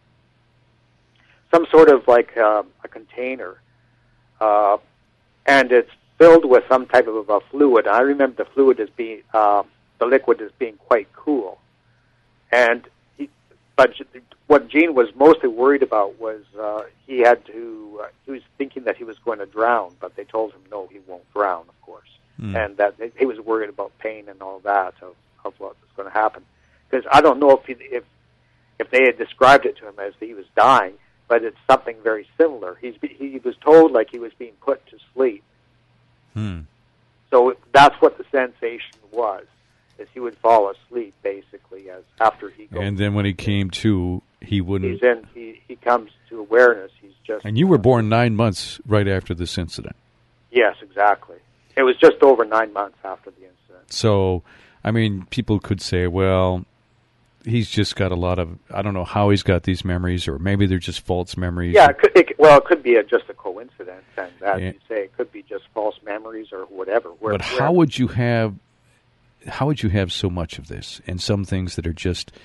some sort of like uh, a container, uh, and it's filled with some type of a fluid. I remember the fluid as being uh, the liquid as being quite cool, and he, but what Gene was mostly worried about was uh, he had to. Uh, he was thinking that he was going to drown, but they told him no, he won't drown, of course, Mm. and that he was worried about pain and all that of, of what was going to happen. Because I don't know if he, if if they had described it to him as he was dying, but it's something very similar. He's he was told like he was being put to sleep. Hmm. So that's what the sensation was, is he would fall asleep basically as after he goes. And then when he came to, he wouldn't. He's in. He he comes to awareness. He's just. And you were born nine months right after this incident. Yes, exactly. It was just over nine months after the incident. So, I mean, people could say, well, he's just got a lot of, I don't know how he's got these memories, or maybe they're just false memories. Yeah, it could, it, well, it could be a, just a coincidence, and as Yeah. you say, it could be just false memories or whatever. Where, But how would you have, how would you have so much of this, and some things that are just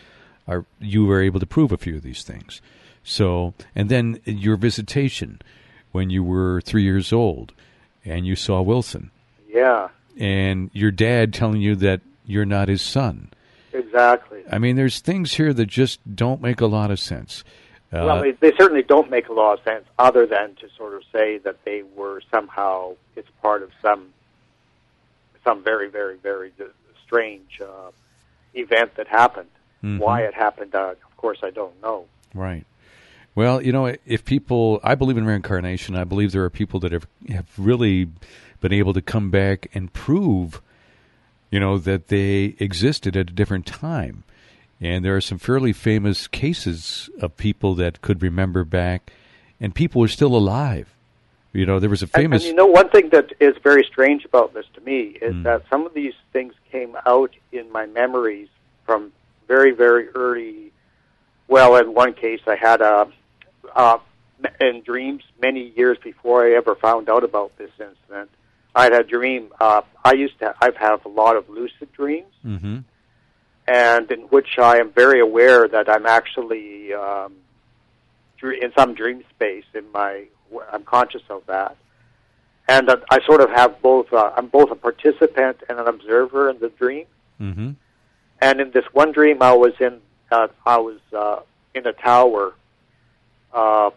are you were able to prove a few of these things. So, and then your visitation when you were three years old and you saw Wilson. Yeah. And your dad telling you that you're not his son. Exactly. I mean, there's things here that just don't make a lot of sense. Uh, well, they, they certainly don't make a lot of sense other than to sort of say that they were somehow, it's part of some some very, very, very strange uh, event that happened. Mm-hmm. Why it happened, uh, of course, I don't know. Right. Well, you know, if people, I believe in reincarnation. I believe there are people that have, have really been able to come back and prove, you know, that they existed at a different time. And there are some fairly famous cases of people that could remember back, and people are still alive. You know, there was a famous... And, and you know, one thing that is very strange about this to me is mm. that some of these things came out in my memories from very, very early... Well, in one case, I had a... Uh, in dreams many years before I ever found out about this incident. I had a dream. Uh, I used to... I've had a lot of lucid dreams. Mm-hmm. And in which I am very aware that I'm actually um, in some dream space. In my, I'm conscious of that, and that I sort of have both. Uh, I'm both a participant and an observer in the dream. Mm-hmm. And in this one dream, I was in. Uh, I was uh, in a tower, uh,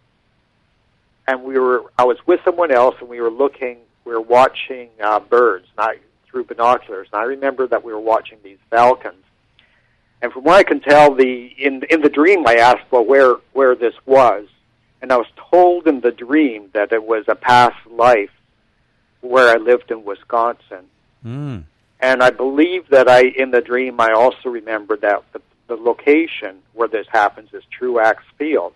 and we were. I was with someone else, and we were looking. We were watching uh, birds. And I, through binoculars, and I remember that we were watching these falcons. And from what I can tell, the in in the dream, I asked, well, where where this was, and I was told in the dream that it was a past life where I lived in Wisconsin. Mm. And I believe that I, in the dream, I also remembered that the, the location where this happens is Truax Field.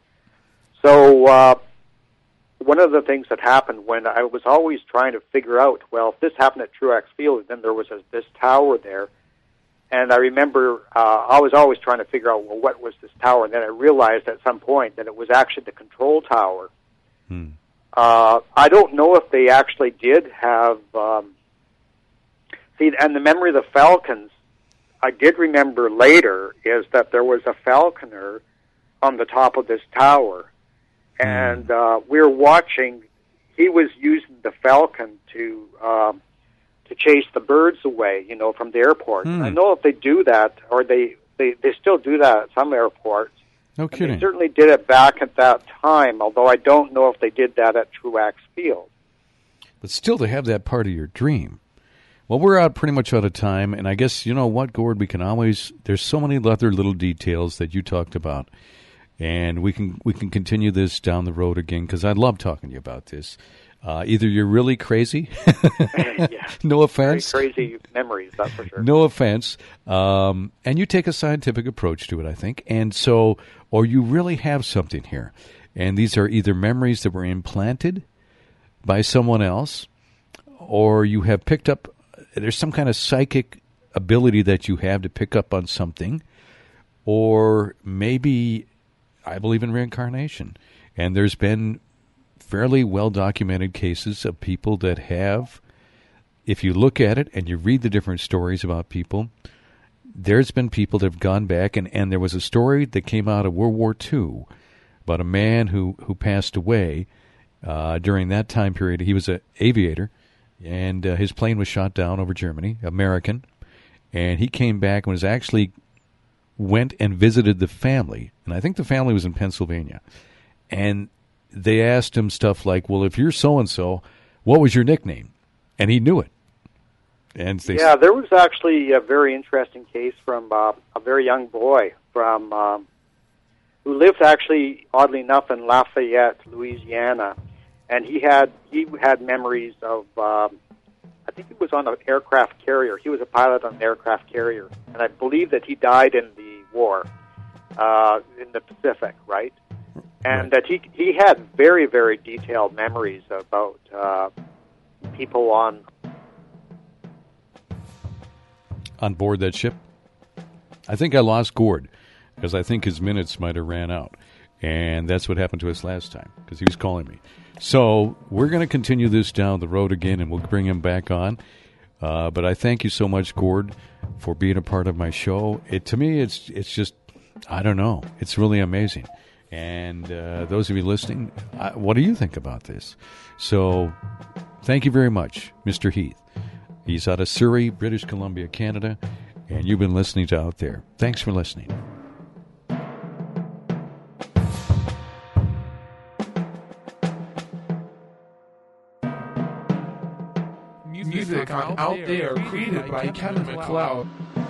So, uh, one of the things that happened when I was always trying to figure out, well, if this happened at Truax Field, then there was a, this tower there. And I remember uh, I was always trying to figure out, well, what was this tower? And then I realized at some point that it was actually the control tower. Hmm. Uh, I don't know if they actually did have... Um, see, and the memory of the falcons, I did remember later, is that there was a falconer on the top of this tower. And uh, we were watching. He was using the falcon to um, to chase the birds away, you know, from the airport. Hmm. I know if they do that, or they, they, they still do that at some airports. No kidding. And they certainly did it back at that time, although I don't know if they did that at Truax Field. But still, to have that part of your dream. Well, we're out pretty much out of time, and I guess, you know what, Gord, we can always, there's so many other little details that you talked about. And we can we can continue this down the road again, because I love talking to you about this. Uh, either you're really crazy, yeah. no offense. Very crazy memories, that's for sure. No offense. Um, and you take a scientific approach to it, I think. And so, or you really have something here. And these are either memories that were implanted by someone else, or you have picked up, there's some kind of psychic ability that you have to pick up on something, or maybe... I believe in reincarnation, and there's been fairly well-documented cases of people that have, if you look at it and you read the different stories about people, there's been people that have gone back, and, and there was a story that came out of World War Two about a man who, who passed away uh, during that time period. He was an aviator, and uh, his plane was shot down over Germany, American, and he came back and was actually... went and visited the family, and I think the family was in Pennsylvania, and they asked him stuff like, well, if you're so-and-so, what was your nickname? And he knew it. And they Yeah, there was actually a very interesting case from uh, a very young boy from um, who lived actually, oddly enough, in Lafayette, Louisiana, and he had he had memories of, um, I think he was on an aircraft carrier. He was a pilot on an aircraft carrier, and I believe that he died in the war uh, in the Pacific, right? And right. that he he had very, very detailed memories about uh, people on on board that ship. I think I lost Gord because I think his minutes might have ran out, and that's what happened to us last time because he was calling me. So we're going to continue this down the road again, and we'll bring him back on. Uh, but I thank you so much, Gord, for being a part of my show. It to me, it's it's just, I don't know. It's really amazing. And uh, those of you listening, I, what do you think about this? So thank you very much, Mister Heath. He's out of Surrey, British Columbia, Canada, and you've been listening to Out There. Thanks for listening. Music on Out There created by Kevin MacLeod.